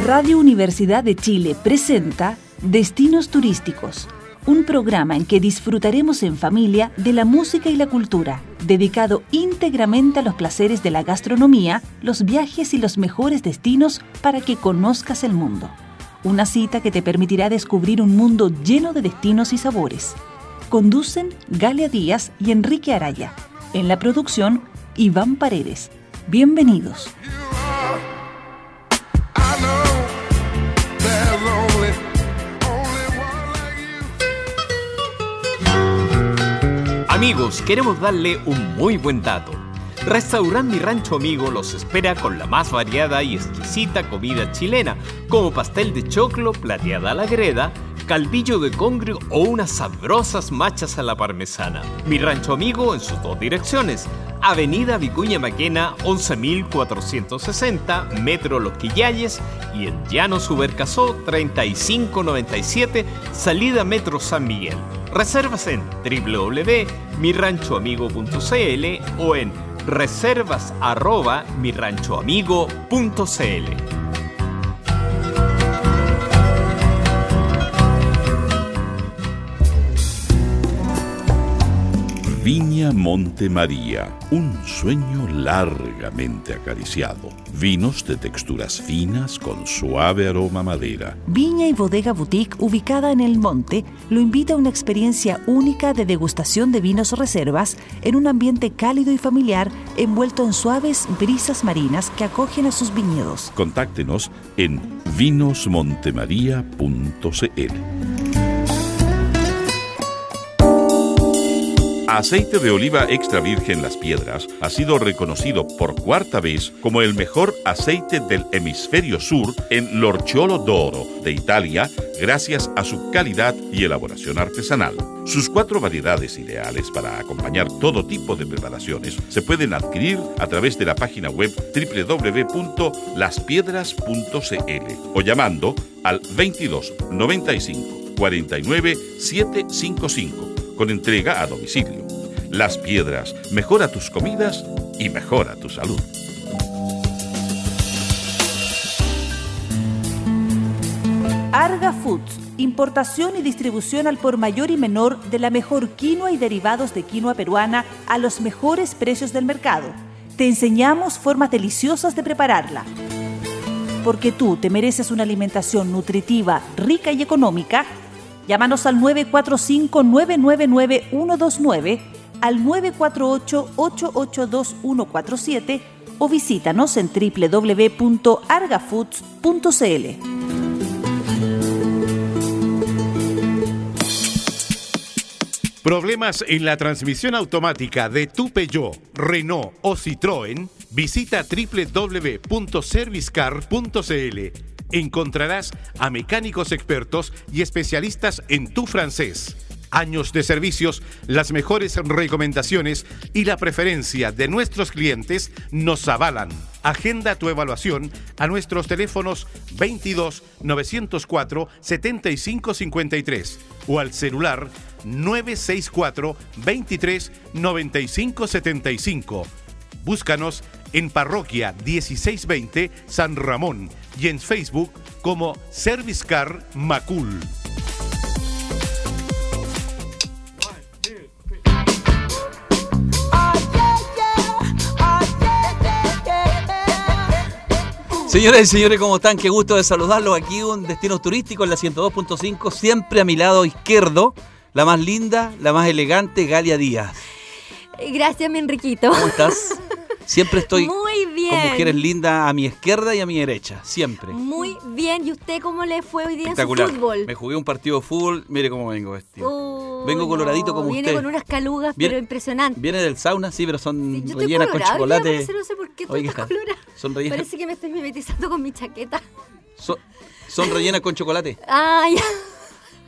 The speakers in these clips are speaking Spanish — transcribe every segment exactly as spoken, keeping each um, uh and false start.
Radio Universidad de Chile presenta Destinos Turísticos, un programa en que disfrutaremos en familia de la música y la cultura, dedicado íntegramente a los placeres de la gastronomía, los viajes y los mejores destinos para que conozcas el mundo. Una cita que te permitirá descubrir un mundo lleno de destinos y sabores. Conducen Galia Díaz y Enrique Araya. En la producción, Iván Paredes. Bienvenidos. Amigos, queremos darle un muy buen dato. Restaurante Mi Rancho Amigo los espera con la más variada y exquisita comida chilena, como pastel de choclo, plateada a la greda, calvillo de congrio o unas sabrosas machas a la parmesana. Mi Rancho Amigo en sus dos direcciones: Avenida Vicuña Maquena once mil cuatrocientos sesenta, Metro Los Quillayes, y en Llano Subercasó treinta y cinco noventa y siete, salida Metro San Miguel. Reservas en doble u doble u doble u punto mi rancho amigo punto c l o en reservas arroba mi rancho amigo punto c l. Viña Monte María, un sueño largamente acariciado. Vinos de texturas finas con suave aroma a madera. Viña y Bodega Boutique, ubicada en El Monte, lo invita a una experiencia única de degustación de vinos reservas en un ambiente cálido y familiar, envuelto en suaves brisas marinas que acogen a sus viñedos. Contáctenos en vinos montemaria punto c l. Aceite de oliva extra virgen Las Piedras ha sido reconocido por cuarta vez como el mejor aceite del hemisferio sur en l'Orciolo d'Oro de Italia, gracias a su calidad y elaboración artesanal. Sus cuatro variedades ideales para acompañar todo tipo de preparaciones se pueden adquirir a través de la página web doble u doble u doble u punto las piedras punto c l o llamando al veintidós noventa y cinco cuarenta y nueve setecientos cincuenta y cinco con entrega a domicilio. Las Piedras, mejora tus comidas y mejora tu salud. Arga Foods, importación y distribución al por mayor y menor de la mejor quinoa y derivados de quinoa peruana a los mejores precios del mercado. Te enseñamos formas deliciosas de prepararla. Porque tú te mereces una alimentación nutritiva, rica y económica. Llámanos al nueve cuatro cinco nueve nueve nueve uno dos nueve, al nueve cuatro ocho ocho ocho dos uno cuatro siete o visítanos en doble u doble u doble u punto arga foods punto c l. ¿Problemas en la transmisión automática de tu Peugeot, Renault o Citroën? Visita doble u doble u doble u punto servicecar punto c l. Encontrarás a mecánicos expertos y especialistas en tu francés. Años de servicios, las mejores recomendaciones y la preferencia de nuestros clientes nos avalan. Agenda tu evaluación a nuestros teléfonos veintidós novecientos cuatro setenta y cinco cincuenta y tres o al celular nueve seis cuatro veintitrés noventa y cinco setenta y cinco. Búscanos en Parroquia dieciséis veinte San Ramón y en Facebook como Servicecar Macul. Señoras y señores, ¿cómo están? Qué gusto de saludarlos. Aquí un destino turístico en la ciento dos punto cinco, siempre a mi lado izquierdo, la más linda, la más elegante, Galia Díaz. Gracias, mi Enriquito. ¿Cómo estás? Siempre estoy muy bien. con mujeres lindas a mi izquierda y a mi derecha, siempre. Muy bien. ¿Y usted cómo le fue hoy día en su Espectacular. fútbol? Me jugué un partido de fútbol, mire cómo vengo vestido. Oh, vengo coloradito no. como Viene usted. Viene con unas calugas, Viene, pero impresionante. Viene del sauna, sí, pero son Sí, yo estoy rellenas con colorada, chocolate. hoy día parece, no sé por qué tú Oiga, estás colorada. son rellenas. Parece que me estoy mimetizando con mi chaqueta. Son, son rellenas con chocolate. Ay,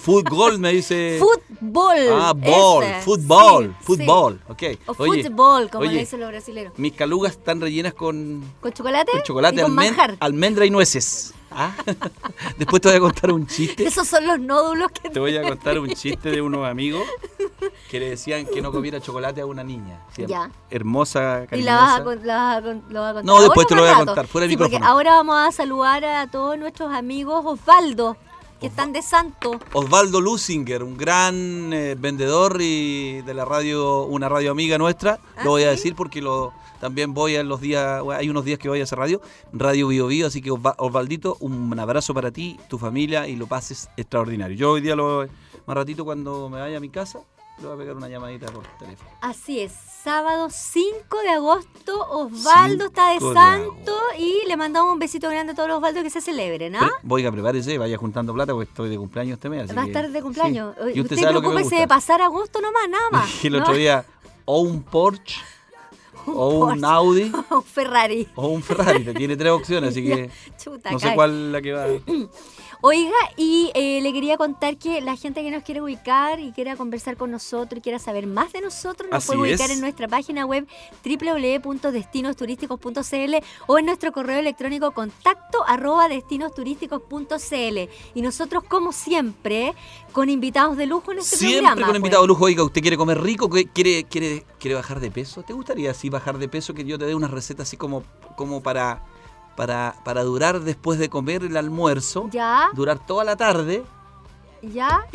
Fútbol, me dice. Fútbol. Ah, ball, ese. fútbol, Sí, fútbol, sí. ok. O Oye, fútbol, como oye, le dicen los brasileños. mis calugas están rellenas con, ¿Con chocolate? con chocolate, y con almen- manjar. almendra y nueces. ¿Ah? Después te voy a contar un chiste. Esos son los nódulos que Te voy a contar un chiste de unos amigos que le decían que no comiera chocolate a una niña. ¿Sí? Ya. Hermosa, cariñosa. Y la vas a, con- la vas a con- lo vas a contar. No, después ahora te o lo voy a más rato? contar, fuera de Sí, porque micrófono. ahora vamos a saludar a todos nuestros amigos Osvaldo, que están de santo. Osvaldo Lusinger, un gran eh, vendedor y de la radio, una radio amiga nuestra. ¿Ah, lo voy a sí? decir porque lo también voy a los días, hay unos días que voy a hacer radio, Radio Bio Bio, así que Osva- Osvaldito, un abrazo para ti, tu familia y lo pases extraordinario. Yo hoy día, lo, más ratito cuando me vaya a mi casa, le voy a pegar una llamadita por teléfono. Así es, sábado cinco de agosto, Osvaldo está de cinco de santo agosto. y le mandamos un besito grande a todos los Osvaldos que se celebren, ¿ah? Pre- Voy a prepárese, vaya juntando plata porque estoy de cumpleaños este mes. así Va a que- estar de cumpleaños. sí. Y usted Usted sabe lo que me preocúpese de gusta. pasar agosto nomás, nada más. Y el ¿no? otro día, o un Porsche, o un Porsche. Audi, Un Ferrari. o un Ferrari. Te tiene tres opciones, así que Chuta, no sé cae. cuál es la que va. Oiga, y eh, le quería contar que la gente que nos quiere ubicar y quiera conversar con nosotros y quiera saber más de nosotros, nos Así puede ubicar es. en nuestra página web doble u doble u doble u punto destinos turísticos punto c l o en nuestro correo electrónico contacto arroba destinos turísticos punto c l. Y nosotros, como siempre, con invitados de lujo en este Siempre programa. con pues. invitado de lujo. Oiga, ¿usted quiere comer rico? ¿Qué- ¿Quiere, quiere, quiere bajar de peso? ¿Te gustaría así bajar de peso? Que yo te dé una receta así como, como para, para, para durar después de comer el almuerzo. Ya, Durar toda la tarde ya,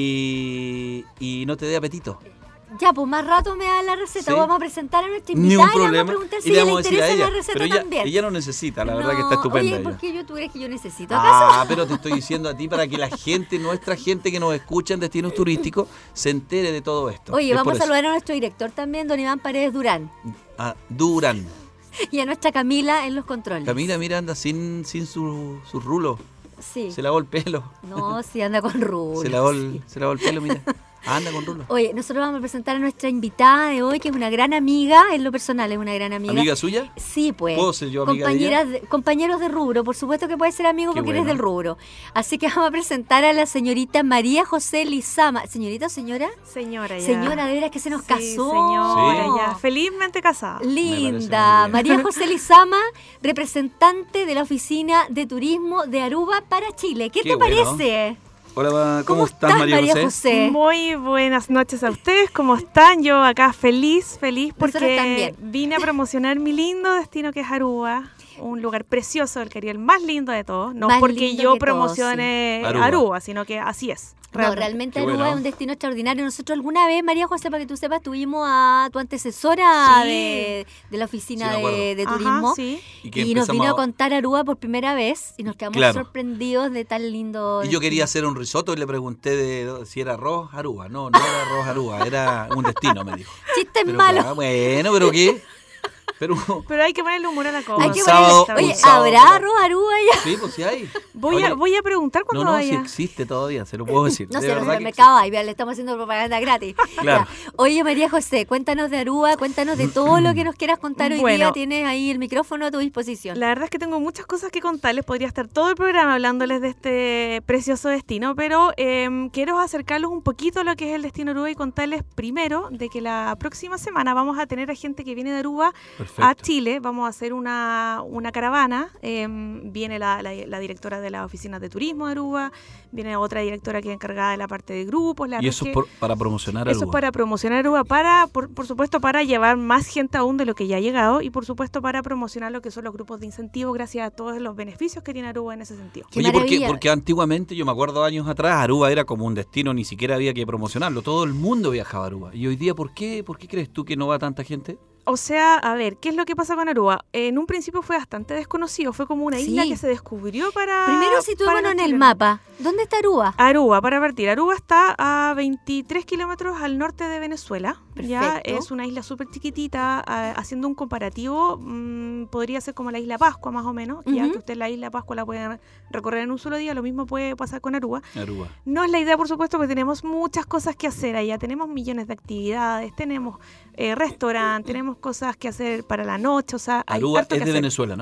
y, y no te dé apetito. ya, pues más rato me da la receta. Sí. Vamos a presentar a nuestra Ni invitada un y le vamos a problema. preguntar si Y le a ella le vamos a decir a interesa ella. la receta Pero ella, también. ella no necesita, la verdad que está No, estupenda Oye, ¿por ella. qué yo tú crees que yo necesito acaso? Ah, pero te estoy diciendo a ti para que la gente, nuestra gente que nos escucha en destinos turísticos, se entere de todo esto. Oye, Es vamos por a eso. saludar a nuestro director también, don Iván Paredes Durán, Ah, Durán. y a nuestra Camila en los controles. Camila, mira, anda sin, sin su, su rulo. Sí. Se lavó el pelo. No, sí, anda con rulo. Se lavó el, sí. se lavó el pelo, mira. Anda con rulo. Oye, nosotros vamos a presentar a nuestra invitada de hoy, que es una gran amiga, en lo personal es una gran amiga. ¿Amiga suya? Sí, pues. ¿Puedo ser yo amiga de Compañeras de- compañeros de rubro, por supuesto que puedes ser amigo Qué porque bueno. eres del rubro. Así que vamos a presentar a la señorita María José Lizama. ¿Señorita o señora? Señora, ya. Señora, de veras que se nos Sí, casó. señora, Sí. ya. Felizmente casada. Me parece Linda. muy bien. María José Lizama, representante de la Oficina de Turismo de Aruba para Chile. ¿Qué, Qué te bueno. parece? Hola, ¿cómo, ¿Cómo estás, María José? Muy buenas noches a ustedes. ¿Cómo están? Yo acá feliz, feliz Nosotros porque también. vine a promocionar mi lindo destino que es Aruba. Un lugar precioso del Caribe, el más lindo de todos. No Más porque lindo yo que promocioné todos, sí. Aruba. Aruba. sino que así es. No, realmente Qué Aruba bueno. es un destino extraordinario. Nosotros alguna vez, María José, para que tú sepas, tuvimos a tu antecesora Sí. de, de la oficina Sí, me acuerdo. de, de Ajá, turismo. sí. Y, que Y nos vino a empezamos contar Aruba por primera vez y nos quedamos Claro. sorprendidos de tan lindo. Y yo quería hacer un risotto y le pregunté de si era arroz Aruba. No, no era arroz Aruba, era un destino, me dijo. Chistes Pero, malos. ah, bueno, pero ¿qué? Pero Pero hay que ponerle humor a la cosa. Hay un que sábado- ponerle- Oye, un sábado- ¿habrá arroz Aruba ya? sí, pues sí hay. Voy, a, Oye, voy a preguntar cuando no, no, vaya. si existe todavía, se lo puedo decir. No De sé, no verdad sé, que me existe. acabo ahí, le estamos haciendo propaganda gratis. Claro. Ya. Oye, María José, cuéntanos de Aruba, cuéntanos de todo lo que nos quieras contar hoy Bueno. día. Tienes ahí el micrófono a tu disposición. La verdad es que tengo muchas cosas que contarles. Podría estar todo el programa hablándoles de este precioso destino, pero eh, quiero acercarlos un poquito a lo que es el destino Aruba y contarles primero de que la próxima semana vamos a tener a gente que viene de Aruba Perfecto. a Chile. Vamos a hacer una, una caravana. Eh, viene la, la- la directora de la oficina de turismo de Aruba, viene otra directora que es encargada de la parte de grupos. La Y verdad eso es es que- por- para promocionar eso es Aruba. para promocionar Aruba, para, por, por supuesto, para llevar más gente aún de lo que ya ha llegado y, por supuesto, para promocionar lo que son los grupos de incentivo gracias a todos los beneficios que tiene Aruba en ese sentido. Qué Oye, ¿por qué? maravilla. Porque antiguamente, yo me acuerdo años atrás, Aruba era como un destino, ni siquiera había que promocionarlo. Todo el mundo viajaba a Aruba. Y hoy día, ¿por qué? ¿Por qué crees tú que no va tanta gente? O sea, a ver, ¿qué es lo que pasa con Aruba? En un principio fue bastante desconocido, fue como una isla Sí. que se descubrió para... Primero para situémonos los en el chilenos. mapa. ¿Dónde está Aruba? Aruba, para partir. Aruba está a veintitrés kilómetros al norte de Venezuela. Ya Perfecto. es una isla súper chiquitita. ah, haciendo un comparativo, mm, podría ser como la isla Pascua, más o menos. Ya Ujú. que usted la isla Pascua la puede recorrer en un solo día, lo mismo puede pasar con Aruba. Aruba. No es la idea, por supuesto, porque tenemos muchas cosas que hacer allá. Tenemos millones de actividades, tenemos eh, restaurantes, tenemos cosas que hacer para la noche. O sea, hay Aruba harto es que de hacer. Venezuela, ¿no?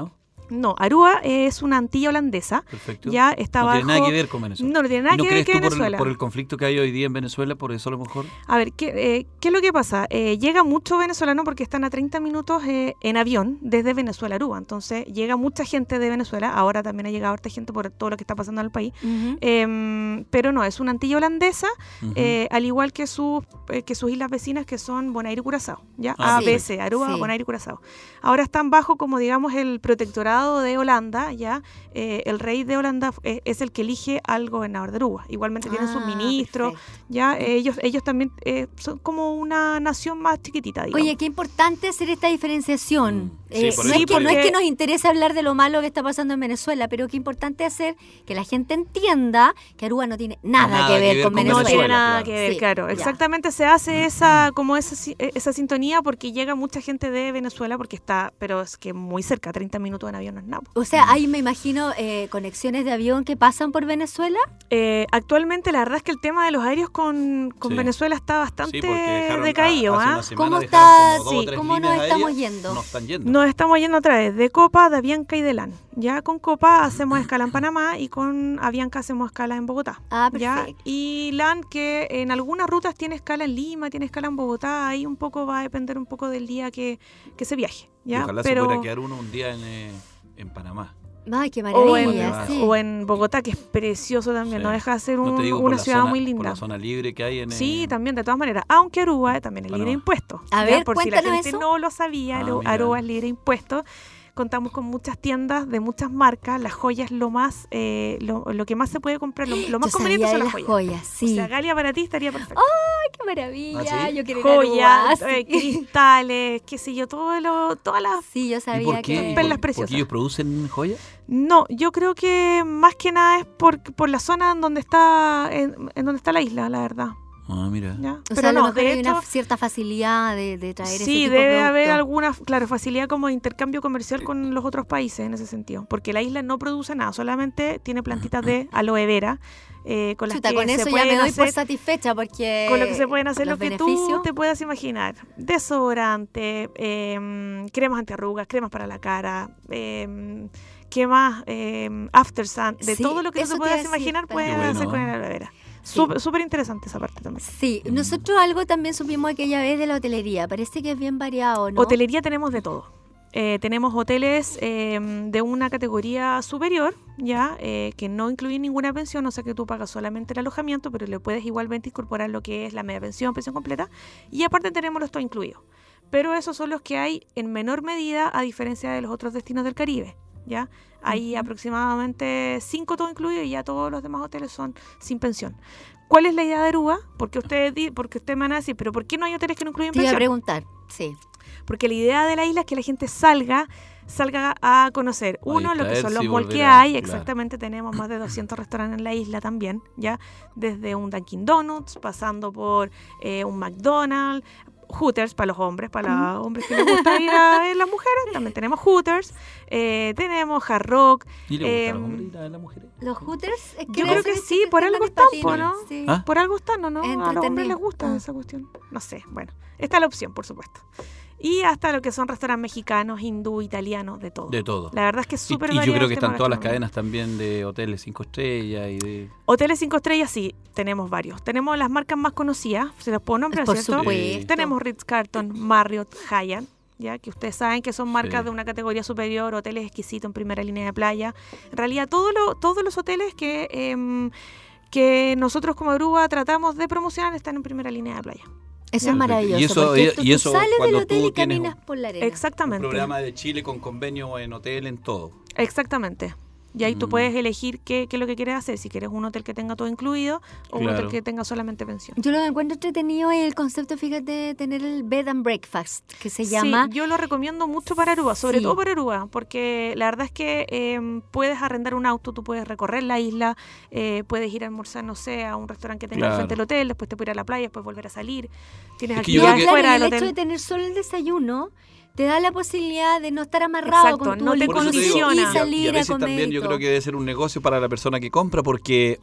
No, Aruba es una antilla holandesa. Perfecto. Ya está no bajo... tiene nada que ver con Venezuela. No, no tiene nada ¿Y no que ver crees con tú por Venezuela. el, por el conflicto que hay hoy día en Venezuela, por eso a lo mejor? A ver, ¿qué, eh, ¿qué es lo que pasa? Eh, llega mucho venezolano porque están a treinta minutos eh, en avión desde Venezuela a Aruba. Entonces llega mucha gente de Venezuela. Ahora también ha llegado harta gente por todo lo que está pasando en el país. Ujú. Eh, pero no, es una antilla holandesa, Ujú. eh, al igual que, sus eh, que sus islas vecinas que son Bonaire y Curazao. ¿Ya? Ah, A, B, perfecto. C, Aruba, Sí. Bonaire y Curazao. Ahora están bajo, como digamos, el protectorado de Holanda. ¿Ya? Eh, el rey de Holanda eh, es el que elige al gobernador de Aruba. Igualmente tienen sus Ah, ministros. perfecto. Ya, eh, ellos, ellos también eh, son como una nación más chiquitita, digamos. Oye, qué importante hacer esta diferenciación. Mm, sí, Eh, por no, eso es que, te no es digo. que nos interese hablar de lo malo que está pasando en Venezuela, pero qué importante hacer que la gente entienda que Aruba no tiene nada, que, ver con no Venezuela. tiene Venezuela, nada claro. que ver, Sí, claro. ya. Exactamente, se hace esa como esa, si- eh, esa sintonía porque llega mucha gente de Venezuela porque está, pero es que muy cerca, treinta minutos en avión no es nada. O sea, hay, me imagino, eh, conexiones de avión que pasan por Venezuela. Eh, actualmente la verdad es que el tema de los aéreos con, con Sí. Venezuela está bastante Sí, porque dejaron, decaído. a- hace ¿ah? una semana ¿Cómo dejaron está- como dos sí, o tres cómo nos líneas estamos aéreas, yendo? No están yendo. Nos estamos yendo a través de Copa, de Avianca y de LAN. Ya con Copa hacemos escala en Panamá y con Avianca hacemos escala en Bogotá. Ah, ¿ya? perfecto. Y LAN que en algunas rutas tiene escala en Lima, tiene escala en Bogotá, ahí un poco va a depender un poco del día que, que se viaje. Y ¿ya? ojalá Pero, se pudiera quedar uno un día en, eh, en Panamá. Ay, qué o, en, maravilla, sí. o en Bogotá, que es precioso también, Sí. no deja de ser No un- te digo por una la ciudad zona- muy Por linda. la zona libre que hay en... Sí, eh, también, de todas maneras. Aunque Aruba también es libre de Panamá. impuestos. A ¿ya? ver, por si la cuéntanos gente eso. no lo sabía, Ah, lo- mira. Aruba es libre de impuestos. Contamos con muchas tiendas de muchas marcas. Las joyas lo más, eh, lo, lo que más se puede comprar, lo, lo más Yo conveniente sabía son de las las joyas. joyas, O sí. sea, Galia para ti estaría perfecto. Ay, qué maravilla. ¿Ah, sí? Yo quiero ir a Joyas, Aruba, eh, sí. cristales, qué sé yo, todo lo, todas las... Sí, yo ¿Y sabía por qué? que... perlas ¿Por- preciosas. ¿Porque ellos producen joyas? No, yo creo que más que nada es por, por la zona en donde está en, en donde está la isla, la verdad. Ah, mira. ¿ya? O Pero sea, a lo no, mejor de hay hecho, una cierta facilidad de, de traer ese sí, tipo de debe haber producto. alguna, claro, facilidad como de intercambio comercial con los otros países en ese sentido, porque la isla no produce nada, solamente tiene plantitas de aloe vera, eh, con las Chuta, que con se eso ya pueden me doy por hacer, satisfecha porque... con lo que se pueden hacer lo los que beneficios. tú te puedas imaginar, desodorante, eh, cremas antiarrugas, cremas para la cara, eh, ¿qué más? Eh, after sun, de Sí, todo lo que tú eso te te puedas iba a decir, imaginar pero- puedes Qué bueno, hacer con ¿eh? el aloe vera. Sí. Súper súper interesante esa parte también. Sí, nosotros algo también supimos aquella vez de la hotelería. Parece que es bien variado, ¿no? Hotelería tenemos de todo. Eh, tenemos hoteles eh, de una categoría superior, ya eh, que no incluyen ninguna pensión, o sea que tú pagas solamente el alojamiento, pero le puedes igualmente incorporar lo que es la media pensión, pensión completa, y aparte tenemos los todo incluidos. Pero esos son los que hay en menor medida a diferencia de los otros destinos del Caribe, ya. Hay Ujú. aproximadamente cinco todo incluidos y ya todos los demás hoteles son sin pensión. ¿Cuál es la idea de Aruba? Porque ustedes, di- porque ustedes me van a decir, pero ¿por qué no hay hoteles que no incluyen Te iba a pensión? preguntar, sí. Porque la idea de la isla es que la gente salga, salga a conocer, A uno, lo que son distraerse los y malls que volver a- hay, claro. exactamente, tenemos más de doscientos restaurantes en la isla también, ya, desde un Dunkin' Donuts, pasando por eh, un McDonald's, Hooters para los hombres, para los hombres que les gusta ir a ver las mujeres, también tenemos Hooters, eh, tenemos Hard Rock, ¿Y le gusta a eh, los hombres ir a las mujeres? ¿Los Hooters? Es Yo debe creo ser que ese sí, por están algo en están, patines, po, ¿no? Sí. ¿Ah? por algo están, ¿o no? A los hombres Entretenido. les gusta Ah. esa cuestión, no sé, bueno, está la opción, por supuesto. Y hasta lo que son restaurantes mexicanos, hindú, italianos, de todo. De todo. La verdad es que es Y, súper y yo variado creo el que tema están todas las gastronómico. cadenas también de hoteles cinco estrellas y de... Hoteles cinco estrellas, sí, tenemos varios. Tenemos las marcas más conocidas, se los puedo nombrar, Por ¿cierto? supuesto. Tenemos Ritz-Carlton, Marriott, Hyatt, ya que ustedes saben que son marcas Sí. de una categoría superior, hoteles exquisitos en primera línea de playa. En realidad, todo lo- todos los hoteles que, em, que nosotros como Aruba tratamos de promocionar están en primera línea de playa. Eso Ya. es maravilloso. Y eso- porque y- tú, y tú eso sales del cuando hotel tú y tienes caminas por la arena. Un Exactamente. programa de Chile con convenio en hotel, en todo. Exactamente. Y ahí tú Mm. puedes elegir qué, qué es lo que quieres hacer, si quieres un hotel que tenga todo incluido o un Claro. hotel que tenga solamente pensión. Yo lo que encuentro entretenido es el concepto, fíjate, de tener el bed and breakfast, que se llama. Sí, yo lo recomiendo mucho para Aruba, sobre Sí. todo para Aruba, porque la verdad es que eh, puedes arrendar un auto, tú puedes recorrer la isla, eh, puedes ir a almorzar, no sé, a un restaurante que tenga Claro. al frente del hotel, después te puedes ir a la playa, después volver a salir. Tienes Es que yo No, creo actividades que- claro, fuera y del el hecho de hotel. tener solo el desayuno te da la posibilidad de no estar amarrado Exacto, con tu no te all Por eso te inclusive digo, condiciona. y y a- salir y a veces comer también y yo todo. creo que debe ser un negocio para la persona que compra porque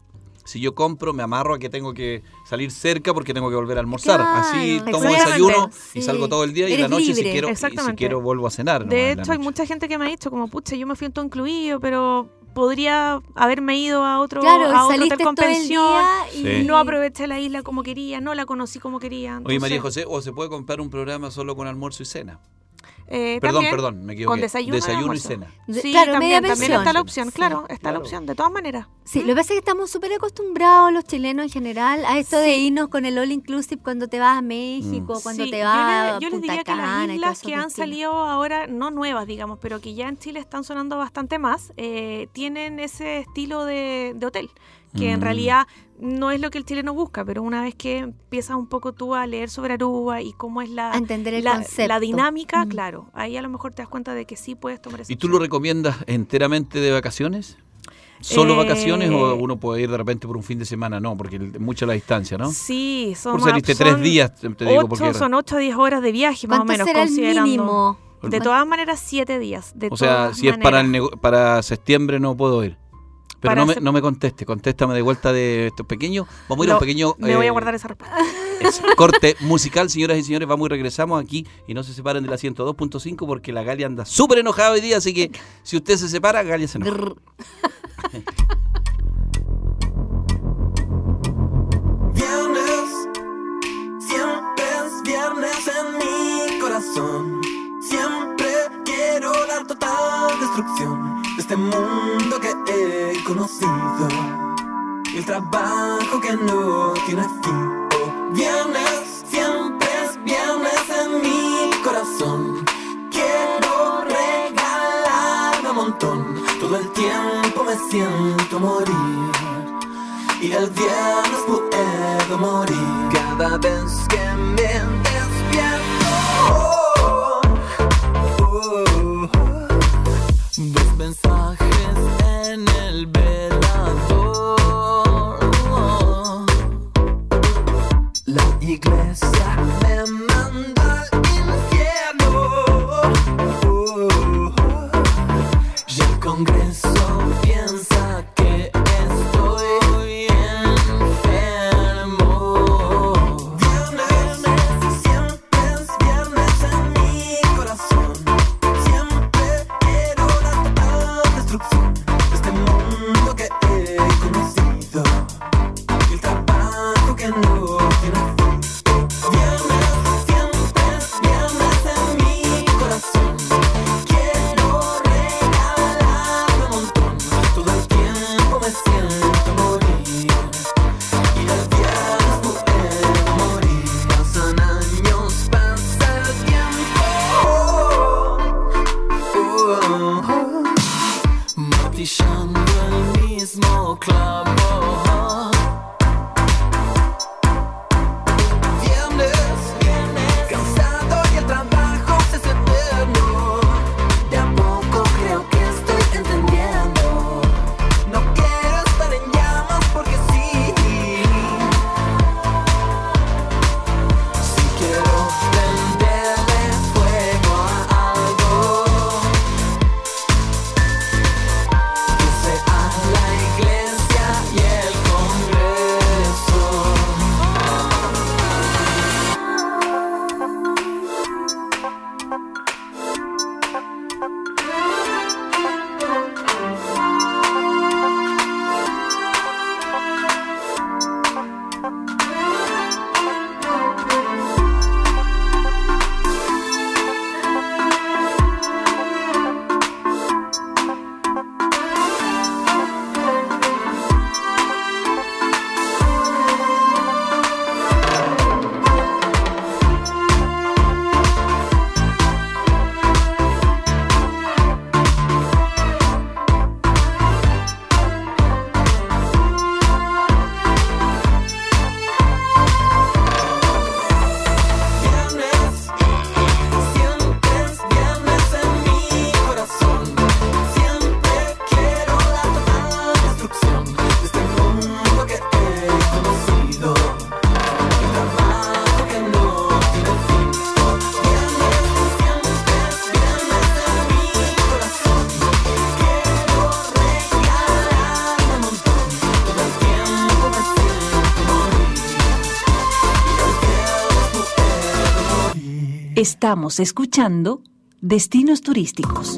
si yo compro, me amarro a que tengo que salir cerca porque tengo que volver a almorzar. Claro, Así tomo exactamente. desayuno Sí. y salgo todo el día y Eres en la noche si libre. quiero, y si Exactamente. quiero vuelvo a cenar. De nomás en la hecho, hay noche. mucha gente que me ha dicho como, pucha, yo me fui en todo incluido, pero podría haberme ido a otro, Claro, a otro saliste hotel con todo el pensión. día y Sí. No aproveché la isla como quería, no la conocí como quería. Oye, María entonces, José, o se puede comprar un programa solo con almuerzo y cena. eh, Perdón, también, perdón, me equivoqué. con desayuno y y almuerzo. cena. De- Sí, claro, también, media también pensión. está la opción, Sí, claro, está claro. la opción, de todas maneras. Sí, lo que pasa es que estamos súper acostumbrados los chilenos en general a esto de irnos con el all inclusive cuando te vas a México, cuando Sí, te yo vas le- a yo les Punta diría que Cana las y todos islas esos que han destinos. salido ahora, no nuevas, digamos, pero que ya en Chile están sonando bastante más, eh, tienen ese estilo de, de hotel, que en Mm. realidad no es lo que el chileno busca, pero una vez que empiezas un poco tú a leer sobre Aruba y cómo es la, A entender el la, concepto. la dinámica, Mm. claro, ahí a lo mejor te das cuenta de que sí puedes tomar esa ¿Y tú lo opción. recomiendas enteramente de vacaciones? ¿Solo Eh, vacaciones o uno puede ir de repente por un fin de semana? No, porque el- mucha la distancia, ¿no? Sí, son, Por saliste son tres días, te te digo, ocho, porque... son ocho o diez horas de viaje, más o ¿Cuánto menos, será el considerando. mínimo? De todas maneras, siete días. De O sea, todas si es para, el maneras. nego- para septiembre no puedo ir. Pero Para no me, sep- no me conteste, contéstame de vuelta de estos pequeños. Vamos a ir a un Lo- pequeño Me voy eh, a guardar esa respuesta. es- corte musical, señoras y señores. Vamos y regresamos aquí y no se separen de la ciento dos punto cinco porque la Galia anda súper enojada hoy día. Así que si usted se separa, Galia se enoja. Grr. Viernes, siempre es viernes en mi corazón. Siempre quiero la total destrucción de este mundo que he conocido. El trabajo que no tiene fin. Oh, viernes, siempre es viernes en mi corazón. Quiero regalarme un montón. Todo el tiempo me siento morir. Y el viernes puedo morir cada vez que me despierto. Oh, oh, oh. Dos mensajes en el velador. Oh. La iglesia me manda al infierno. Oh, oh. Y el Congreso piensa que estoy enfermo. Viernes, Estamos escuchando Destinos Turísticos.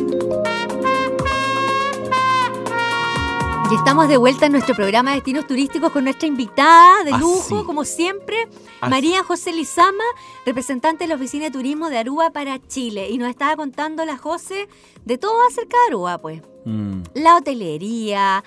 Y estamos de vuelta en nuestro programa de Destinos Turísticos con nuestra invitada de Ah, lujo, sí. como siempre, Ah, María José Lizama, representante de la Oficina de Turismo de Aruba para Chile. Y nos estaba contando la José de todo acerca de Aruba, pues. Mm. La hotelería,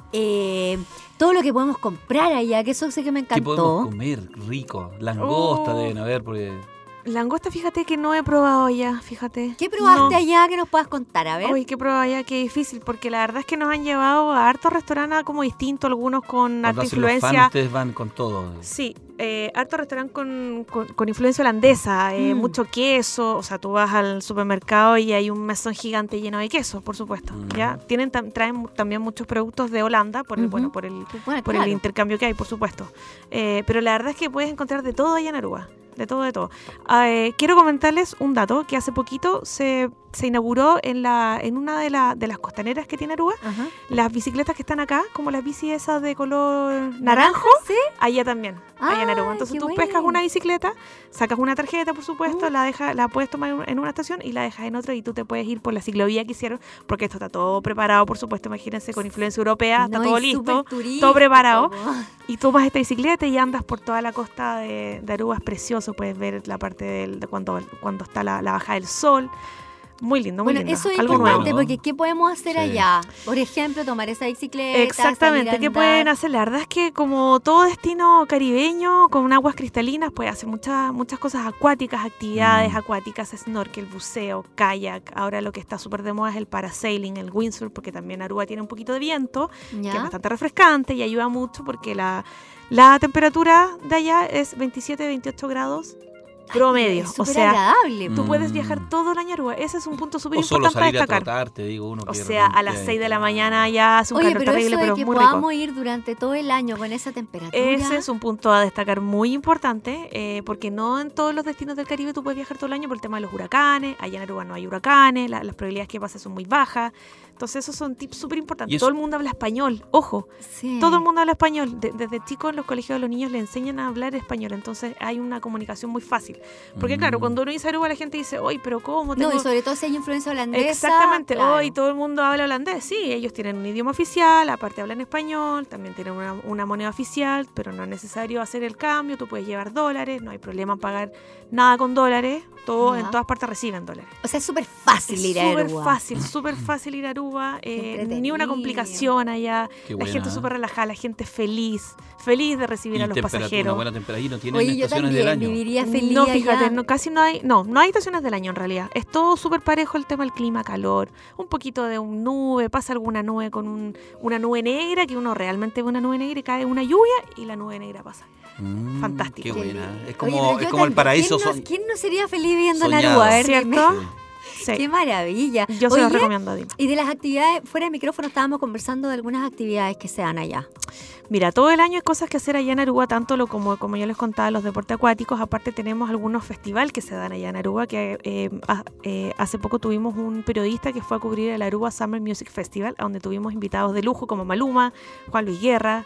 eh, todo lo que podemos comprar allá, que eso sé que me ¿Qué podemos encantó. comer rico? Langosta Oh. deben haber, porque... Langosta, fíjate que no he probado allá, fíjate. ¿Qué probaste No. allá que nos puedas contar? A ver. Uy, qué prueba allá, qué difícil, porque la verdad es que nos han llevado a hartos restaurantes como distintos, algunos con Cuando harta hacen los fans, influencia. ustedes van con todo. Sí, eh, harto restaurante con, con, con influencia holandesa, eh, Mm. mucho queso, o sea, tú vas al supermercado y hay un mesón gigante lleno de queso, por supuesto, Mm. ¿ya? Tienen, tam- traen también muchos productos de Holanda, por el, Ujú. bueno, por el, Bueno, por claro. el intercambio que hay, por supuesto. Eh, pero la verdad es que puedes encontrar de todo allá en Aruba. De todo, de todo. Eh, quiero comentarles un dato que hace poquito se, se inauguró en la en una de, la, de las costaneras que tiene Aruba. Ajá. Las bicicletas que están acá, como las bicis esas de color naranjo, ¿Sí? allá también, allá en Aruba. Ay, Entonces qué tú bueno. pescas una bicicleta, sacas una tarjeta, por supuesto, Mm. la deja, la puedes tomar en una estación y la dejas en otra y tú te puedes ir por la ciclovía que hicieron, porque esto está todo preparado, por supuesto, imagínense, con influencia europea, está No, todo y listo, súper todo turístico, preparado. po. Y tomas esta bicicleta y andas por toda la costa de, de Aruba, es precioso, puedes ver la parte del, de cuando, cuando está la, la bajada del sol. Muy lindo, muy Bueno, lindo. eso es Algo importante nuevo. porque ¿qué podemos hacer Sí. allá? Por ejemplo, tomar esa bicicleta. Exactamente, salir a ¿qué andar. pueden hacer? La verdad es que como todo destino caribeño con aguas cristalinas, pues hacer muchas muchas cosas acuáticas, actividades Mm. acuáticas, snorkel, buceo, kayak. Ahora lo que está súper de moda es el parasailing, el windsurf, porque también Aruba tiene un poquito de viento, que es ¿Ya? bastante refrescante y ayuda mucho porque la, la temperatura de allá es veintisiete, veintiocho grados promedio. Es O súper sea, agradable. tú Mm. puedes viajar todo el año a Aruba. Ese es un punto súper O solo importante a salir a destacar. trotar, te digo uno. O que de sea, a repente las hay- seis de la mañana ya hace un Oye, calor pero terrible, eso de pero que muy rico. podamos ir durante todo el año con esa temperatura. Ese es un punto a destacar muy importante, eh, porque no en todos los destinos del Caribe tú puedes viajar todo el año por el tema de los huracanes. Allá en Aruba no hay huracanes, la- las probabilidades que pase son muy bajas. Entonces esos son tips súper ¿Y importantes. eso? Todo el mundo habla español, ojo, Sí. todo el mundo habla español. De- desde chicos en los colegios de los niños le enseñan a hablar español, entonces hay una comunicación muy fácil. Porque claro, Mm. cuando uno dice Aruba la gente dice, oye, pero ¿cómo? No, Tengo-". y sobre todo si hay influencia holandesa. Exactamente, claro. hoy todo el mundo habla holandés, sí, ellos tienen un idioma oficial, aparte hablan español, también tienen una, una moneda oficial, pero no es necesario hacer el cambio, tú puedes llevar dólares, no hay problema en pagar nada con dólares, todo, Ya. en todas partes reciben dólares. O sea, es súper fácil Es ir a súper Aruba. fácil, súper fácil ir a Aruba, eh, entretenido. ni una complicación allá, Qué la buena, gente ¿eh? súper relajada, la gente feliz, feliz de recibir Y a los temperatura, una pasajeros. buena temperatura. Y no tienen Oye, yo estaciones del también año. viviría feliz No, fíjate, allá. no, casi no hay, no, no hay estaciones del año en realidad. Es todo súper parejo el tema del clima, calor, un poquito de un nube, pasa alguna nube con un, una nube negra, que uno realmente ve una nube negra y cae una lluvia y la nube negra pasa. Mm, Fantástico. Qué Qué buena. lindo. Es como, Oye, pero es yo como el también. paraíso. ¿Quién no, son- quién no sería feliz viviendo en soñado. Aruba? A ver, dime. ¿Cierto? Sí. Qué maravilla. Yo se los Oye, recomiendo, Dima. y de las actividades, fuera de micrófono estábamos conversando de algunas actividades que se dan allá. Mira, todo el año hay cosas que hacer allá en Aruba, tanto lo como, como yo les contaba, los deportes acuáticos. Aparte tenemos algunos festivales que se dan allá en Aruba, que eh, ha- eh, hace poco tuvimos un periodista que fue a cubrir el Aruba Summer Music Festival, a donde tuvimos invitados de lujo como Maluma, Juan Luis Guerra,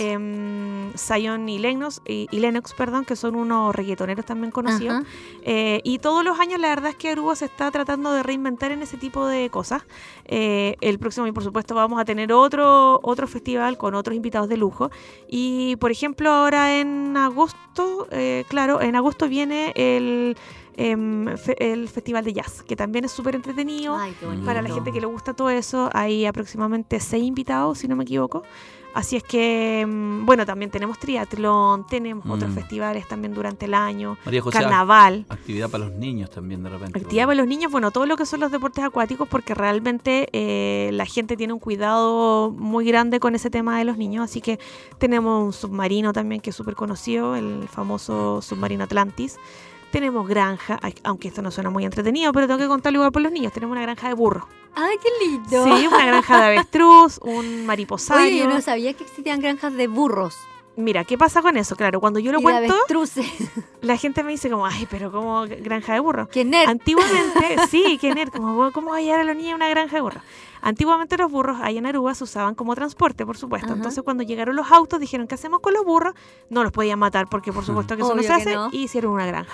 eh, Zion y Lennox, y, y Lennox, perdón, que son unos reggaetoneros también conocidos. Ajá. Eh, y todos los años la verdad es que Aruba se está tratando de reinventar en ese tipo de cosas. Eh, el próximo año, por supuesto, vamos a tener otro, otro festival con otros invitados de lujo. Y, por ejemplo, ahora en agosto, eh, claro, en agosto viene el, em, fe- el Festival de Jazz, que también es súper entretenido. Ay, qué bonito. Para la gente que le gusta todo eso, hay aproximadamente seis invitados, si no me equivoco. Así es que, mm, bueno, también tenemos triatlón, tenemos Mm. otros festivales también durante el año, María José, carnaval. actividad para los niños también de repente. Actividad para los niños, bueno, todo lo que son los deportes acuáticos, porque realmente eh, la gente tiene un cuidado muy grande con ese tema de los niños, así que tenemos un submarino también que es súper conocido, el famoso submarino Atlantis. Tenemos granja, ay, aunque esto no suena muy entretenido, pero tengo que contarlo igual por los niños. Tenemos una granja de burros. Ay, qué lindo. Sí, una granja de avestruz, un mariposario. Oye, yo no sabía que existían granjas de burros Mira, ¿qué pasa con eso? Claro, cuando yo lo y de cuento, avestruces. la gente me dice como, ay, pero ¿cómo granja de burros? Qué nerd. Antiguamente, sí, qué nerd, como, ¿cómo va a llevar a los niños a una granja de burros? Antiguamente los burros ahí en Aruba se usaban como transporte, por supuesto. Ajá. Entonces cuando llegaron los autos dijeron, ¿qué hacemos con los burros? No los podían matar porque por supuesto que eso no Obvio se que hace no. y hicieron una granja.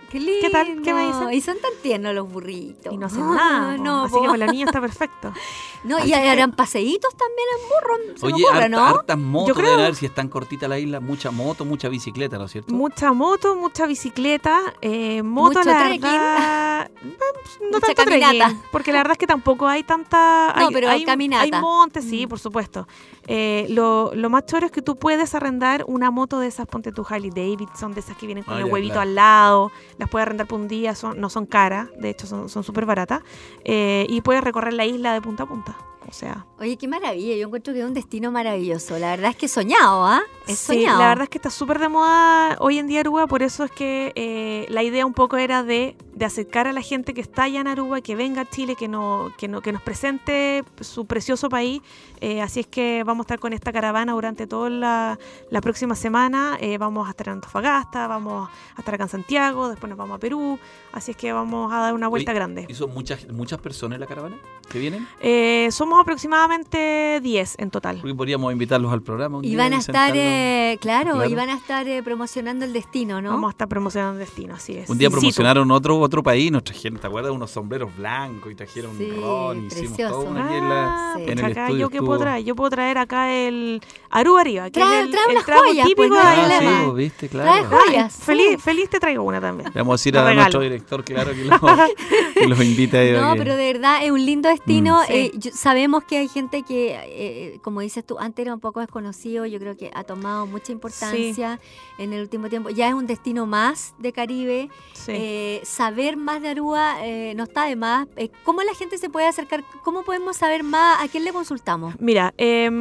Qué lindo. ¿Qué tal? ¿Qué me dicen? Y son tan tiernos los burritos. Y no hacen nada. po. no, Así po. que con la niña está perfecto. No, y harán paseitos también en burro. Se Oye, me ocurre, harta- ¿no? hartas motos, Yo creo. deben haber, si es tan cortita la isla, mucha moto, mucha bicicleta, ¿no es cierto? Mucha moto, mucha bicicleta, eh, moto, Mucho la trekking. verdad, eh, no Mucha tanto caminata. trekking, porque la verdad es que tampoco hay tanta... No, hay, pero hay, caminata. hay montes, sí, Mm. por supuesto. Eh, lo, lo más choro es que tú puedes arrendar una moto de esas, ponte tu Harley Davidson, de esas que vienen con Ah, el ya, huevito claro. al lado, las puedes arrendar por un día, son, no son caras, de hecho son son súper baratas, eh, y puedes recorrer la isla de punta a punta. O sea, Oye, qué maravilla. Yo encuentro que es un destino maravilloso. La verdad es que he soñado, ¿ah? He sí, soñado. la verdad es que está súper de moda hoy en día Aruba, por eso es que eh, la idea un poco era de, de acercar a la gente que está allá en Aruba, que venga a Chile, que, no, que, no, que nos presente su precioso país. Eh, así es que vamos a estar con esta caravana durante toda la, la próxima semana. Eh, vamos a estar en Antofagasta, vamos a estar acá en Santiago, después nos vamos a Perú. Así es que vamos a dar una vuelta Oye, grande. ¿Y son muchas, muchas personas en la caravana que vienen? Eh, somos aproximadamente diez en total. Porque podríamos invitarlos al programa. Un Y día van a estar, sentarlos. eh, claro, Claro. y van a estar eh, promocionando el destino, ¿no? Vamos a estar promocionando el destino, así es. Un día In situ. promocionaron otro otro país, nos trajeron, ¿te acuerdas? Unos sombreros blancos y trajeron Sí, ron, hicimos precioso. todo aquí en, la, Ah, Sí. en pucha, el acá estudio. yo qué estuvo- puedo traer, yo puedo traer acá el Aruba Arriba, que Trae- es el, trae el unas trago joyas, típico pues, no de hay Ah, la sí, problema. vos viste, Trae claro. joyas. Ay, Joyas, feliz, sí. feliz te traigo una también. Le vamos a decir Lo a regalo. nuestro director, claro, que lo, que los invita a ir No, aquí. pero de verdad es un lindo destino. Mm. Sí. Eh, yo- sabemos que hay gente que, eh, como dices tú, antes era un poco desconocido. Yo creo que ha tomado mucha importancia en el último tiempo. Ya es un destino más de Caribe. Sí. Eh, saber más de Aruba eh, no está de más. Eh, ¿Cómo la gente se puede acercar? ¿Cómo podemos saber más? ¿A quién le consultamos? Mira,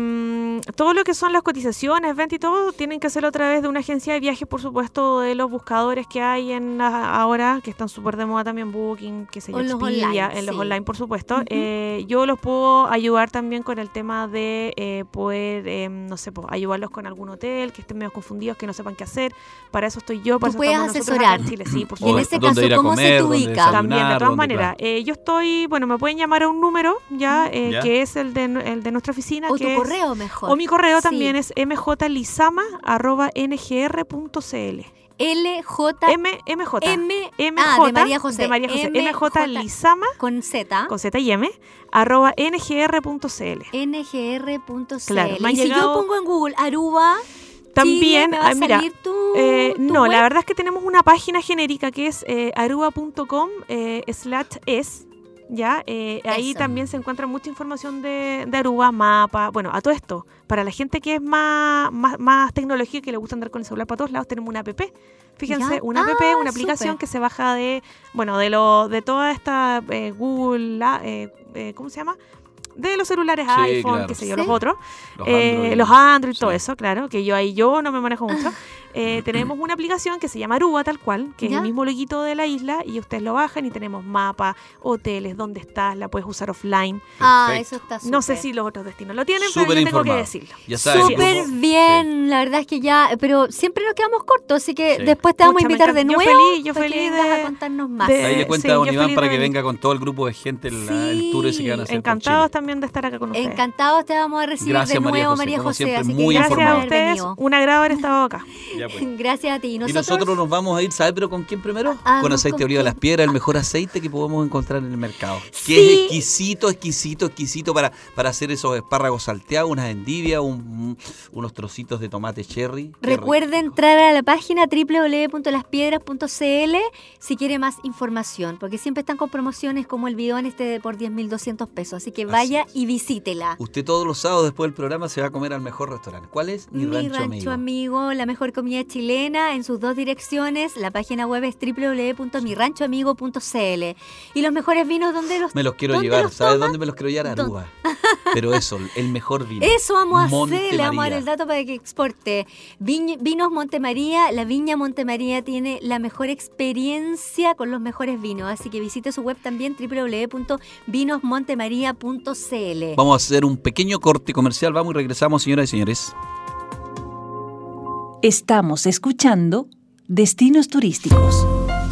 em, todo lo que son las cotizaciones, ventas y todo, tienen que hacerlo a través de una agencia de viajes, por supuesto, de los buscadores que hay en la- ahora, que están súper de moda también, Booking, que se O en los Expedia, online, en los sí. online, por supuesto. Ujú. Eh, yo los puedo ayudar también con el tema de eh, poder, em, no sé, pues, ayudarlos con algún hotel, que estén medio confundidos, que no sepan qué hacer. Para eso estoy yo, para Tú eso puedes estamos nosotros asesorar. acá en Chile, sí, por Y en O supuesto. ese dónde caso, ir a ¿cómo se comer, te dónde ubica? desayunar, También, de todas dónde, maneras. claro. Eh, yo estoy, bueno, me pueden llamar a un número, ya, eh, Ya. que es el de, el de nuestra oficina. O que tu es- correo mejor. O mi correo Sí. también es m j lizama arroba n g r punto c l. L J M, MJ. M M ah, J de María José. de María José. M M J J Lizama con Z. con Z y M arroba n g r punto c l. N G R punto C L. Claro, me han y si llegado- yo pongo en Google Aruba, También, Chile, ¿me va a ah, mira, salir tu, Eh, tu no, web? la verdad es que tenemos una página genérica que es eh, aruba punto com eh, slash es. Ya, eh, ahí Eso. también se encuentra mucha información de, de Aruba, mapa. Bueno, a todo esto, para la gente que es más, más, más tecnología y que le gusta andar con el celular para todos lados, tenemos una app. Fíjense, Ya. una app, Ah, una aplicación súper. que se baja de, bueno, de lo, de toda esta eh, Google, la- eh, eh, ¿cómo se llama? De los celulares Sí, iPhone, claro. qué sé yo, Sí. los otros. Los Eh, Android. los Android, todo Sí. eso, claro, que yo ahí yo no me manejo mucho. Eh, tenemos una aplicación que se llama Aruba, tal cual, que es ¿Ya? el mismo loguito de la isla, y ustedes lo bajan y tenemos mapa, hoteles, dónde estás, la puedes usar offline. Ah, Perfecto. eso está súper. No sé si los otros destinos lo tienen, Súper pero yo tengo que informado. decirlo. Ya sabes, Súper grupo- bien, la verdad es que ya, pero siempre nos quedamos cortos, así que Sí. después te vamos a Pucha, me invitar de encanta. Yo nuevo feliz, yo para que feliz vengas de- a contarnos más. de- Ahí le Eh, cuenta sí, a Don yo Iván feliz para de que venir. venga con todo el grupo de gente el, Sí. el tour ese que van a hacer por Encantados Chile. también de estar acá con ustedes. Encantados te vamos a recibir Gracias, de María nuevo, José, María como José, siempre, así muy que Gracias gracias a por haber ustedes, venido. un agrado haber estado acá. Ya, pues. Gracias a ti. ¿Y Y nosotros? nosotros nos vamos a ir, ¿sabes? Pero ¿con quién primero? Ah, con ¿con aceite de oliva de quién? las piedras, el mejor aceite que podemos encontrar en el mercado. Que Sí. es exquisito, exquisito, exquisito para, para hacer esos espárragos salteados, unas endivias, un- unos trocitos de tomate cherry. Qué Recuerden rico. entrar a la página doble u doble u doble u punto las piedras punto c l si quiere más información, porque siempre están con promociones como el bidón este de por diez mil doscientos pesos, así que Así vaya es. y visítela. Usted todos los sábados después del programa se va a comer al mejor restaurante. ¿Cuál es? Mi, Mi Rancho, rancho, Amigo. amigo, la mejor comida chilena en sus dos direcciones. La página web es doble u doble u doble u punto mi rancho amigo punto c l. Y los mejores vinos, ¿dónde los Me los quiero ¿dónde llevar. los ¿Sabes toman? dónde me los quiero llevar? A ¿Dónde? Aruba. Pero eso, el mejor vino. Eso vamos a Monte hacer, le vamos a dar María. el dato para que exporte. Viñ- Vinos Montemaría, la Viña Montemaría tiene la mejor experiencia con los mejores vinos, así que visite su web también doble u doble u doble u punto vinos montemaría punto c l. Vamos a hacer un pequeño corte comercial. Vamos y regresamos, señoras y señores. Estamos escuchando Destinos Turísticos.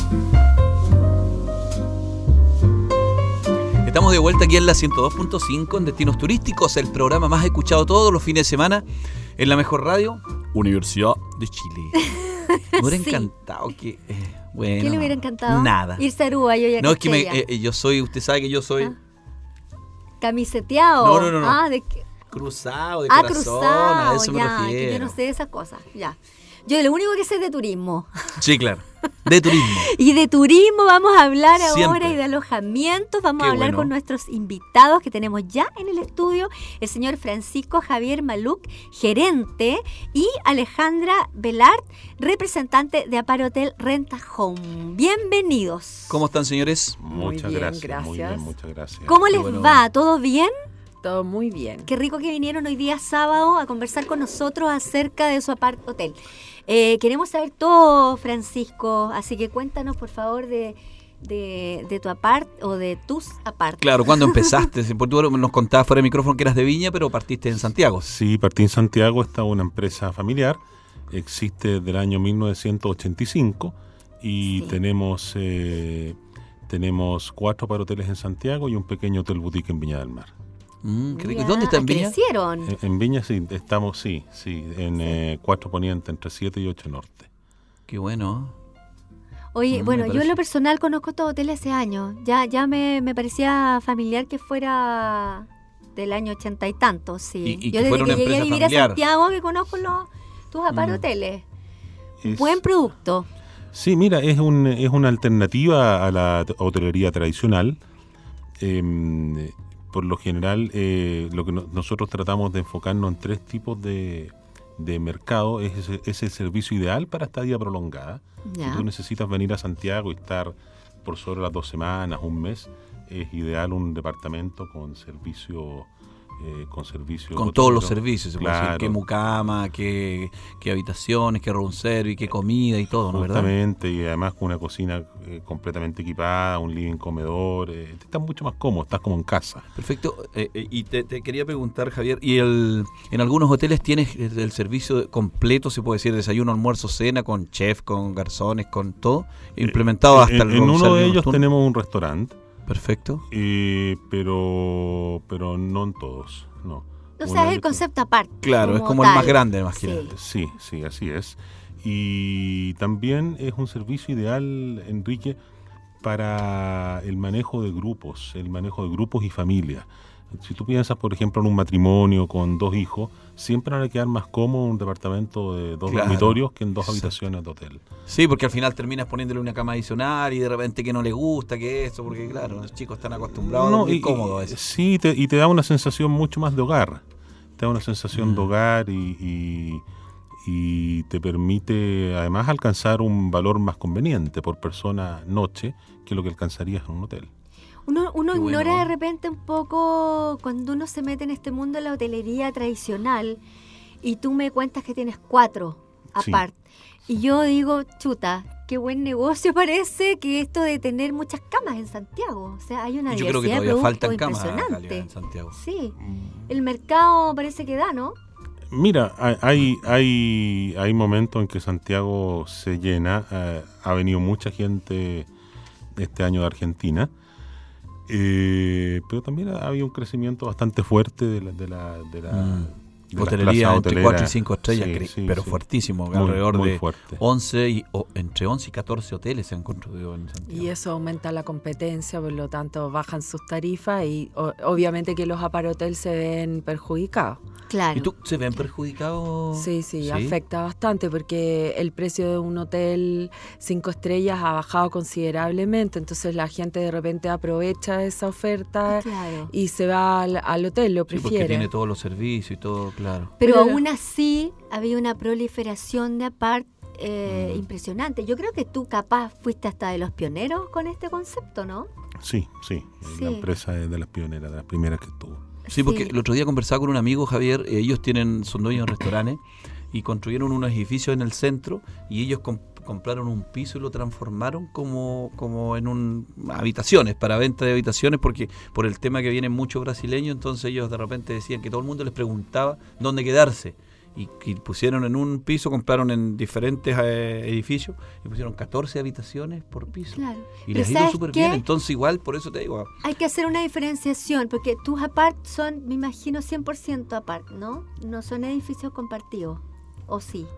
Estamos de vuelta aquí en la ciento dos punto cinco en Destinos Turísticos, el programa más escuchado todos los fines de semana en la mejor radio, Universidad de Chile. Me hubiera Sí. encantado que... eh, bueno, ¿Qué le hubiera no, encantado? Nada. Irse a Aruba, yo ya No, es que me, caché ya. eh, eh, yo soy... Usted sabe que yo soy Ah. ¿Camiseteado? No, no, no, no. Ah, de qué- cruzado de ah, corazón. cruzado. A eso me ya, que refiero. yo no sé de esas cosas. Ya. Yo lo único que sé es de turismo. Sí, claro. De turismo. Y de turismo vamos a hablar Siempre. ahora y de alojamientos. Vamos Qué a hablar bueno. con nuestros invitados que tenemos ya en el estudio. El señor Francisco Javier Maluc, gerente, y Alejandra Velart, representante de Apar Hotel Renta Home. Bienvenidos. ¿Cómo están, señores? Muy Muchas bien, gracias, muy bien, gracias. muchas gracias. ¿Cómo Qué les bueno. va? ¿Todo bien? Todo muy bien. Qué rico que vinieron hoy día sábado a conversar con nosotros acerca de su Apart Hotel. Eh, queremos saber todo, Francisco, así que cuéntanos por favor de, de, de tu apart o de tus apart. Claro, ¿cuándo empezaste? Porque tú nos contabas fuera de micrófono que eras de Viña, pero partiste en Santiago. Sí, partí en Santiago, esta es una empresa familiar, existe desde el año mil novecientos ochenta y cinco y Sí. tenemos eh, tenemos cuatro aparhoteles en Santiago y un pequeño hotel boutique en Viña del Mar. Mm, qué rico. ¿Y Ya, dónde está en Viña? Crecieron. En, en Viña sí, estamos, sí, sí, en eh, cuatro Poniente, entre siete y ocho Norte. Qué bueno. Oye, Mm, me bueno, yo en parece. lo personal conozco estos hoteles hace años. Ya, ya me, me parecía familiar que fuera del año ochenta y tanto, sí. Y- y yo que desde fuera que una llegué a empresa vivir a familiar. Santiago que conozco los, tus apart Mm. hoteles. Es- Buen producto. Sí, mira, es, un, es una alternativa a la t- hotelería tradicional. Eh, por lo general, eh, lo que no- nosotros tratamos de enfocarnos en tres tipos de, de mercado. Es, ese- es el servicio ideal para estadía prolongada. Ya. Si tú necesitas venir a Santiago y estar por sobre las dos semanas, un mes, es ideal un departamento con servicio... Eh, con servicio Con todos los hotelero. servicios, se puede decir. Claro. Qué mucama, qué, qué habitaciones, qué room service, qué comida y todo, ¿no? ¿Verdad? Justamente, y además con una cocina eh, completamente equipada, un living comedor, eh, estás mucho más cómodo, estás como en casa. Perfecto. Eh, eh, y te, te quería preguntar, Javier, ¿y el, en algunos hoteles tienes el, el servicio completo, se puede decir, desayuno, almuerzo, cena, con chef, con garzones, con todo, implementado hasta en, el en room uno service de ellos nocturno? tenemos un restaurante, Perfecto. eh, pero pero no en todos, no. O Uno sea, de es el ellos concepto aparte. Claro, es como el tal. más grande, más que Sí. grande. Sí, sí, así es. Y también es un servicio ideal, Enrique, para el manejo de grupos, el manejo de grupos y familias. Si tú piensas, por ejemplo, en un matrimonio con dos hijos, siempre van a quedar más cómodo un departamento de dos Claro. dormitorios que en dos Exacto. habitaciones de hotel. Sí, porque al final terminas poniéndole una cama adicional y de repente que no le gusta, que eso, porque claro, los chicos están acostumbrados a dormir y- cómodos a y- eso. Sí, te- y te da una sensación mucho más de hogar. Te da una sensación Mm. de hogar y, y- y te permite además alcanzar un valor más conveniente por persona noche que lo que alcanzarías en un hotel. Uno, uno Qué bueno. ignora de repente un poco cuando uno se mete en este mundo de la hotelería tradicional y tú me cuentas que tienes cuatro Sí. apart. Y yo digo, chuta, qué buen negocio parece que esto de tener muchas camas en Santiago. O sea, hay una Y yo creo que diversidad de todavía productos faltan camas Galia, impresionante. en Santiago. Sí, el mercado parece que da, ¿no? Mira, hay, hay, hay, hay momentos en que Santiago se llena. eh, ha venido mucha gente este año de Argentina. eh, pero también ha habido un crecimiento bastante fuerte de la, de la, de la, Mm. de las Hotelería plazas entre hoteleras. cuatro y cinco estrellas, Sí, cre- sí, pero sí. fuertísimo, Muy, alrededor muy de fuerte. once y, o, entre once y catorce hoteles se han construido en Santiago. Y eso aumenta la competencia, por lo tanto bajan sus tarifas y o- obviamente que los aparhoteles se ven perjudicados. Claro. ¿Y tú se ven perjudicados? Sí, sí, afecta bastante porque el precio de un hotel cinco estrellas ha bajado considerablemente, entonces la gente de repente aprovecha esa oferta Claro. y se va al, al hotel, lo Sí, porque prefiere. tiene todos los servicios y todo, claro. Pero Pero- aún así había una proliferación de apart eh, Mm. impresionante. Yo creo que tú capaz fuiste hasta de los pioneros con este concepto, ¿no? Sí, sí, Sí. La empresa es de las pioneras, de las primeras que estuvo. Sí, porque Sí. el otro día conversaba con un amigo, Javier, eh, ellos tienen, son dueños de restaurantes y construyeron unos edificios en el centro y ellos com- compraron un piso y lo transformaron como, como en un habitaciones, para venta de habitaciones, porque por el tema que vienen muchos brasileños, entonces ellos de repente decían que todo el mundo les preguntaba dónde quedarse. Y, y pusieron en un piso, compraron en diferentes eh, edificios y pusieron catorce habitaciones por piso. Claro. Y Pero les ha ido ¿sabes súper qué? bien, entonces igual, por eso te digo, Hay que hacer una diferenciación, porque tus apart son, me imagino, cien por ciento apart, ¿no? No son edificios compartidos, ¿o sí?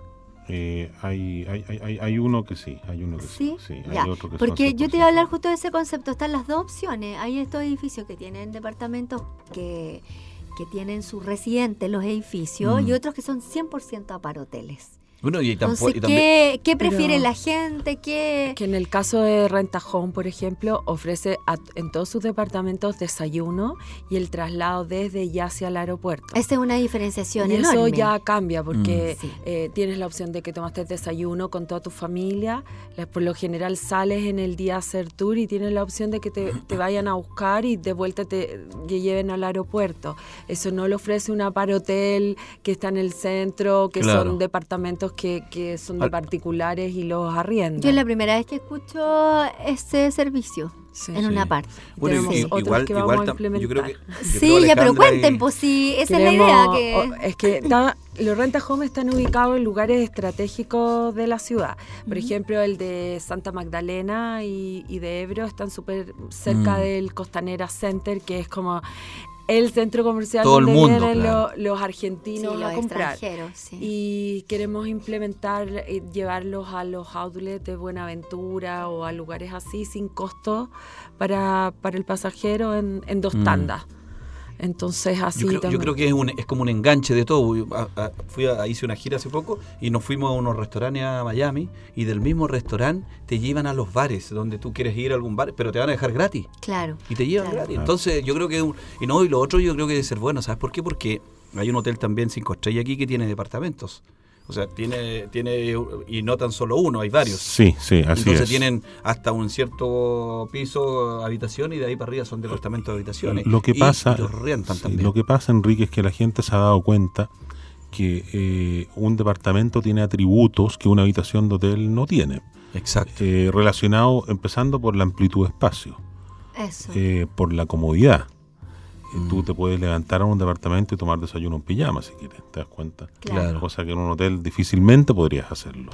Eh, hay, hay, hay, hay uno que sí, hay uno que sí, sí, sí ya. hay otro que Porque son yo te iba a hablar justo de ese concepto. Están las dos opciones. Hay estos edificios que tienen departamentos que, que tienen sus residentes en los edificios Mm. y otros que son cien por ciento aparoteles. Bueno, y, tampoco, Entonces, y también... ¿qué, qué prefiere Pero- la gente? ¿Qué? Que en el caso de Renta Home, por ejemplo, ofrece a- en todos sus departamentos desayuno y el traslado desde y hacia el aeropuerto. Esa es una diferenciación Y eso enorme. ya cambia porque Mm. Sí. eh, tienes la opción de que tomaste desayuno con toda tu familia. La- Por lo general sales en el día a hacer tour y tienes la opción de que te, te vayan a buscar y de vuelta te, te lleven al aeropuerto. Eso no lo ofrece un aparotel que está en el centro, que Claro. son departamentos que, que son de Al- particulares y los arriendan. Yo es la primera vez que escucho ese servicio Sí. en Sí. una parte. Bueno, Tenemos y- otros igual, que vamos igual a tam- implementar. yo creo que... yo creo, Sí, ya, pero Alejandra, cuenten, y- pues sí, esa Queremos- es la idea. Que... o- es que está- los renta home están ubicados en lugares estratégicos de la ciudad. Por Ujú. ejemplo, el de Santa Magdalena y, y de Ebro están súper cerca Mm. del Costanera Center, que es como el centro comercial Todo el donde mundo, vienen claro. lo- los Sí, argentinos los a comprar. extranjeros, sí. Y queremos implementar, eh, llevarlos a los outlets de Buenaventura o a lugares así sin costo para, para el pasajero en, en dos Mm. tandas. Entonces así Yo creo, yo también. creo que es, un, es como un enganche de todo. Yo, a- a- fui a, hice una gira hace poco y nos fuimos a unos restaurantes a Miami y del mismo restaurante te llevan a los bares donde tú quieres ir a algún bar, pero te van a dejar gratis Claro. y te llevan Claro. gratis. Entonces yo creo que... un- y no, y lo otro yo creo que debe ser bueno. ¿Sabes por qué? Porque hay un hotel también cinco estrellas aquí que tiene departamentos. O sea, tiene, tiene y no tan solo uno, hay varios. Sí, sí, así Entonces es. tienen hasta un cierto piso, habitación, y de ahí para arriba son departamentos de habitaciones. Lo que Y- pasa, y los rentan sí, también. lo que pasa, Enrique, es que la gente se ha dado cuenta que eh, un departamento tiene atributos que una habitación de hotel no tiene. Exacto. Eh, relacionado, empezando por la amplitud de espacio, Eso. eh, por la comodidad. Eh, Mm. Tú te puedes levantar a un departamento y tomar desayuno en pijama si quieres, ¿te das cuenta? Claro. Cosa que en un hotel difícilmente podrías hacerlo.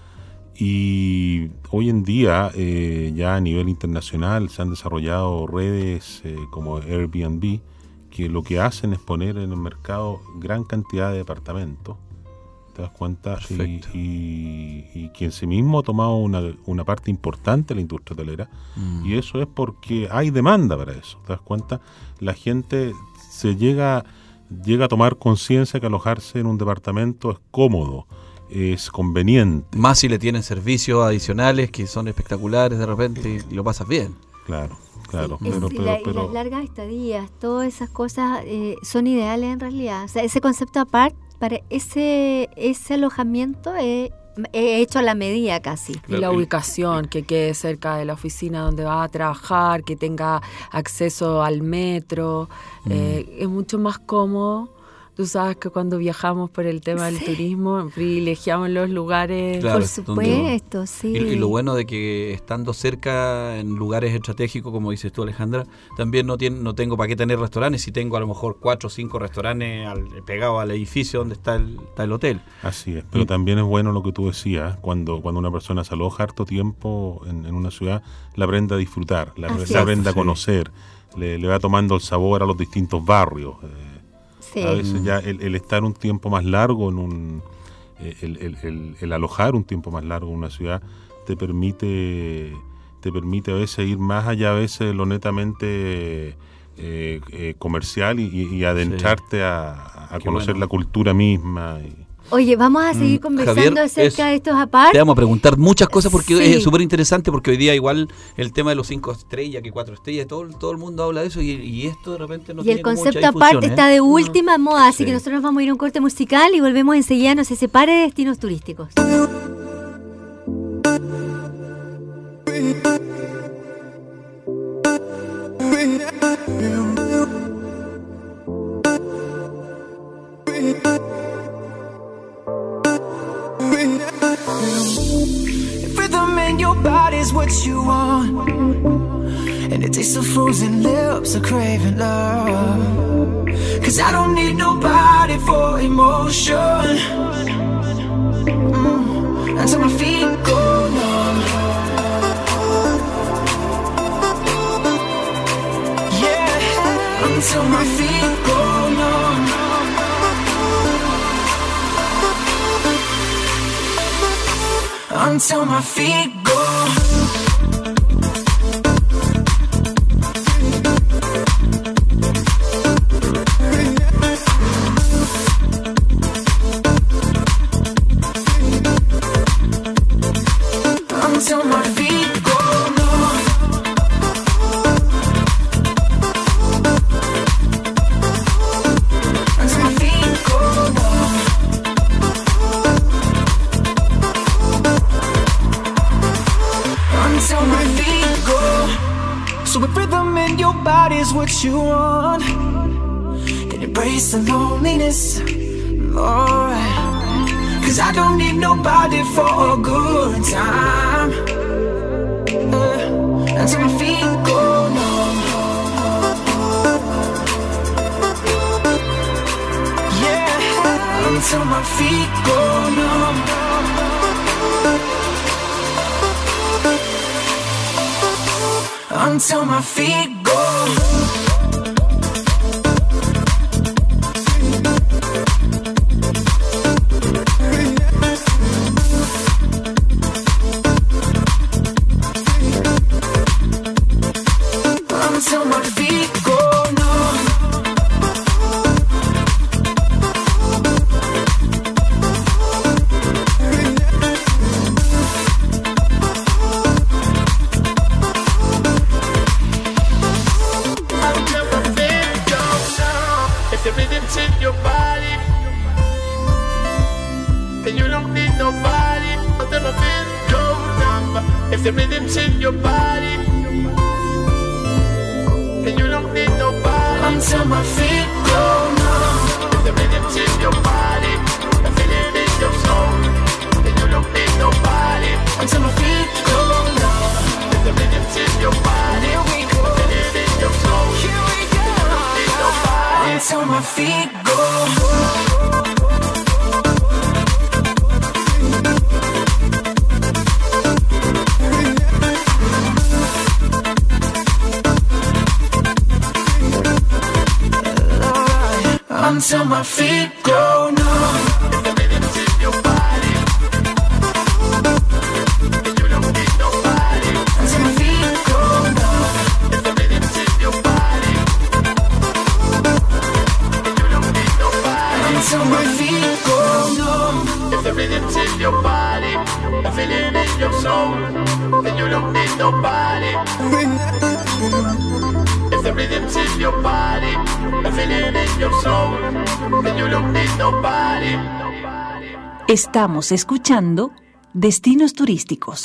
Y hoy en día, eh, ya a nivel internacional, se han desarrollado redes eh, como Airbnb, que lo que hacen es poner en el mercado gran cantidad de departamentos, ¿te das cuenta? Y, Perfecto. y, y que en sí mismo ha tomado una, una parte importante de la industria hotelera. Mm. Y eso es porque hay demanda para eso, ¿te das cuenta? La gente se llega, llega a tomar conciencia que alojarse en un departamento es cómodo, es conveniente. Más si le tienen servicios adicionales que son espectaculares de repente y, y lo pasas bien. Claro, claro. Es- pero, y, pero, la- y pero- las largas estadías, todas esas cosas eh, son ideales en realidad. O sea, ese concepto aparte, para ese, ese alojamiento es he hecho a la medida casi. Y la ubicación, que quede cerca de la oficina donde vas a trabajar, que tenga acceso al metro, Mm. eh, es mucho más cómodo. Tú sabes que cuando viajamos por el tema del Sí. turismo, privilegiamos los lugares. Claro, Por donde- supuesto, sí. Y, y lo bueno de que estando cerca en lugares estratégicos, como dices tú, Alejandra, también no, tiene, no tengo para qué tener restaurantes si tengo a lo mejor cuatro o cinco restaurantes al- pegados al edificio donde está el, está el hotel. Así es, pero Y- también es bueno lo que tú decías, cuando, cuando una persona se aloja harto tiempo en, en una ciudad, la aprende a disfrutar, la, Así la es. aprende a Sí. conocer, le, le va tomando el sabor a los distintos barrios. eh, Sí. A veces ya el, el estar un tiempo más largo en un... eh, El, el- el- el alojar un tiempo más largo en una ciudad te permite te permite a veces ir más allá a veces de lo netamente eh, eh, comercial y, y- y adentrarte a, a Qué conocer bueno. la cultura misma. y- Oye, vamos a seguir Mm, conversando Javier, acerca es- de estos apart. Te vamos a preguntar muchas cosas porque Sí. es súper interesante, porque hoy día igual el tema de los cinco estrellas, que cuatro estrellas, todo, todo el mundo habla de eso y, y esto de repente no Y tiene el como mucha concepto difusión, aparte ¿eh? está de última moda, así Sí. que nosotros vamos a ir a un corte musical y volvemos enseguida, no se separe de destinos turísticos. Rhythm in your body's what you want, and it tastes of frozen lips, a craving love. Cause I don't need nobody for emotion, mm, until my feet go numb. Yeah, until my feet go numb. until my feet go. Until my feet go numb. Until my feet go numb. Until my feet go. So if rhythm in your body's what you want, then embrace the loneliness, alright. Cause I don't need nobody for a good time, uh, until my feet go numb. Yeah, until my feet go numb. Until my feet go. Until my feet go numb. Until my feet go numb. If the rhythm's in your body, then you don't need nobody. Until my feet go numb. If the rhythm's in your body, then you don't need nobody. Until my feet go numb. If the rhythm's in your body, I feel it in your soul, then you don't need nobody. Until my feet go numb. If the rhythm's in your body, here we go. I feel it in your soul, here we go. You don't need nobody. Until my feet go. Until my feet go numb. If the rhythm's in your body, then you don't need nobody. Until my feet go numb. If the rhythm's in your body, then you don't need nobody. Until my feet go numb. If the rhythm's in your body, I feel it in your soul, then you don't need nobody. If the rhythm's in your body, I feel it in your soul, then you don't need nobody. Estamos escuchando Destinos Turísticos.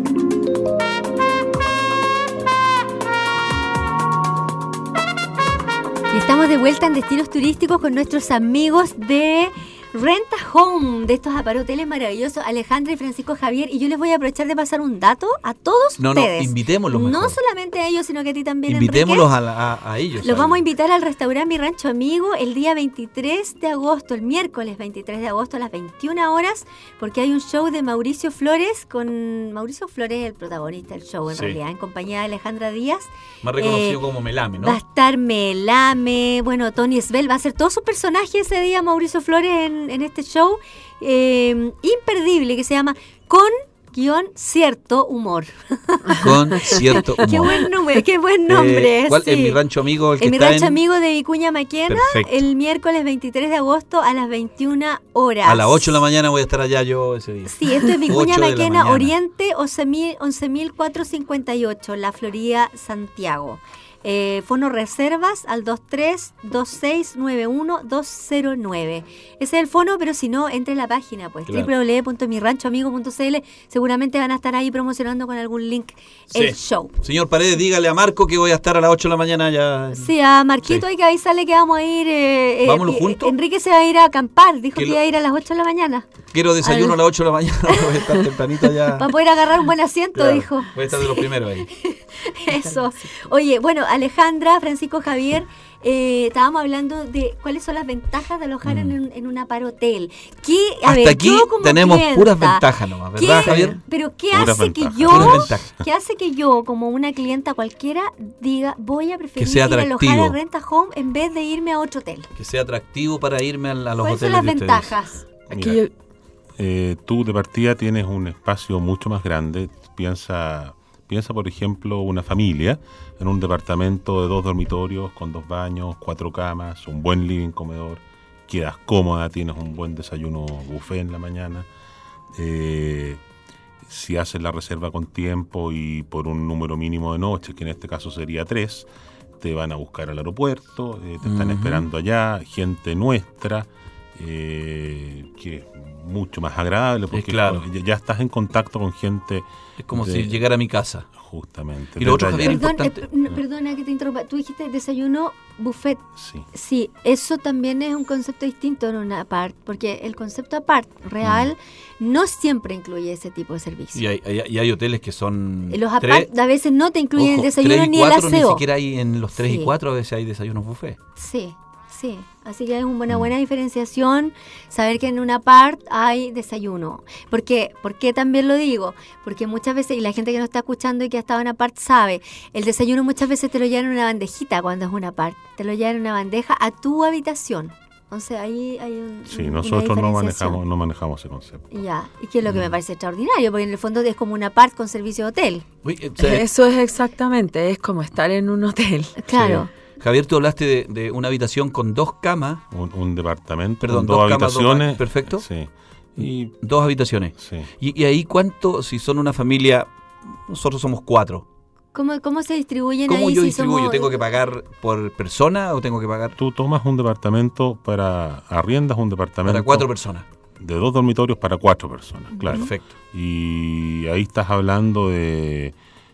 Y estamos de vuelta en Destinos Turísticos con nuestros amigos de Renta Home, de estos aparoteles maravillosos, Alejandra y Francisco Javier. Y yo les voy a aprovechar de pasar un dato a todos No, ustedes. no, invitémoslos mejor. No solamente a ellos, sino que a ti también, Invitémoslos Enrique. a, la- a, a ellos. Los a vamos a ellos. invitar al restaurante Mi Rancho Amigo el día veintitrés de agosto, el miércoles veintitrés de agosto a las veintiuna horas, porque hay un show de Mauricio Flores, con Mauricio Flores, el protagonista del show en Sí. realidad, en compañía de Alejandra Díaz. Más reconocido Eh, como Melame, ¿no? Va a estar Melame, bueno, Tony Svel, va a hacer todos sus personajes ese día, Mauricio Flores, en, en este show eh, imperdible que se llama Con guión cierto humor. Con cierto humor. Qué buen nombre, qué buen nombre. Eh, ¿cuál? sí. En Mi Rancho Amigo, el que En Mi está Rancho en- Amigo de Vicuña Maquena, Perfecto. el miércoles veintitrés de agosto a las veintiuna horas. A las ocho de la mañana voy a estar allá yo ese día. Sí, esto es Vicuña ocho de la Maquena, mañana. Oriente, once mil cuatrocientos cincuenta y ocho, La Florida, Santiago. Eh, fono reservas al dos tres dos seis nueve uno dos cero nueve. Ese es el fono, pero si no, entre en la página, pues, Claro. doble u doble u doble u punto mi rancho amigo punto c l. Seguramente van a estar ahí promocionando con algún link el Sí. show. Señor Paredes, dígale a Marco que voy a estar a las ocho de la mañana ya. Sí, a Marquito Sí. hay que avisarle que vamos a ir. Eh, eh, Vámonos eh, juntos. Enrique se va a ir a acampar, dijo Que que lo- iba a ir a las ocho de la mañana. Quiero desayuno Al- a las ocho de la mañana, voy a estar tempranito allá. Para poder agarrar un buen asiento, Claro, dijo. Voy a estar de los primeros ahí. Eso. Oye, bueno, Alejandra, Francisco Javier, eh, estábamos hablando de cuáles son las ventajas de alojar en, un, en un aparotel. ¿Qué, a Mm. Hasta ver, aquí yo como tenemos clienta, puras ventajas nomás, ¿verdad, ¿qué- Javier? Pero ¿qué Puras hace que ventajas. yo, Puras ventajas. qué hace que yo, como una clienta cualquiera, diga voy a preferir sea ir a alojar atractivo. a Renta Home en vez de irme a otro hotel? Que sea atractivo para irme a, a los ¿Cuáles hoteles son las de ustedes. ventajas? Aquí yo, eh, tú de partida tienes un espacio mucho más grande. Piensa, piensa, por ejemplo, una familia en un departamento de dos dormitorios con dos baños, cuatro camas, un buen living comedor, quedas cómoda, tienes un buen desayuno buffet en la mañana. Eh, si haces la reserva con tiempo y por un número mínimo de noches, que en este caso sería tres, te van a buscar al aeropuerto, eh, te están uh-huh. esperando allá, gente nuestra, eh, que es mucho más agradable porque claro. ya, ya estás en contacto con gente. Es como de, si llegara a mi casa. Justamente. Y lo otro, Javier, Perdón, importante. eh, no, perdona que te interrumpa. Tú dijiste desayuno buffet. Sí. Sí, eso también es un concepto distinto en una apart, porque el concepto apart real mm. no siempre incluye ese tipo de servicio. Y hay, hay, y hay hoteles que son los tres, apart a veces no te incluyen ojo, el desayuno tres y ni cuatro, el aseo. Ni siquiera hay en los tres sí. y cuatro a veces hay desayunos buffet. Sí. Sí, así que es una buena diferenciación saber que en una part hay desayuno. ¿Por qué? ¿Por qué también lo digo? Porque muchas veces, y la gente que nos está escuchando y que ha estado en una part sabe, el desayuno muchas veces te lo llevan en una bandejita cuando es una part. Te lo llevan en una bandeja a tu habitación. Entonces ahí hay un, sí, una nosotros no manejamos, no manejamos ese concepto. Ya, y que es lo que mm. me parece extraordinario, porque en el fondo es como una part con servicio de hotel. Uy, eh, o sea, eso es exactamente, es como estar en un hotel. Claro. Sí. Javier, tú hablaste de, de una habitación con dos camas. Un, un departamento, Perdón, con dos, dos habitaciones. Camas, dos, perfecto. Sí. Y, dos habitaciones. Sí. Y, y ahí, ¿cuánto, si son una familia, nosotros somos cuatro? ¿Cómo, cómo se distribuyen ¿Cómo ahí? yo si distribuyo? somos... ¿Tengo que pagar por persona o tengo que pagar? Tú tomas un departamento para, arriendas un departamento. Para cuatro personas. De dos dormitorios para cuatro personas, claro. Perfecto. Y ahí estás hablando de,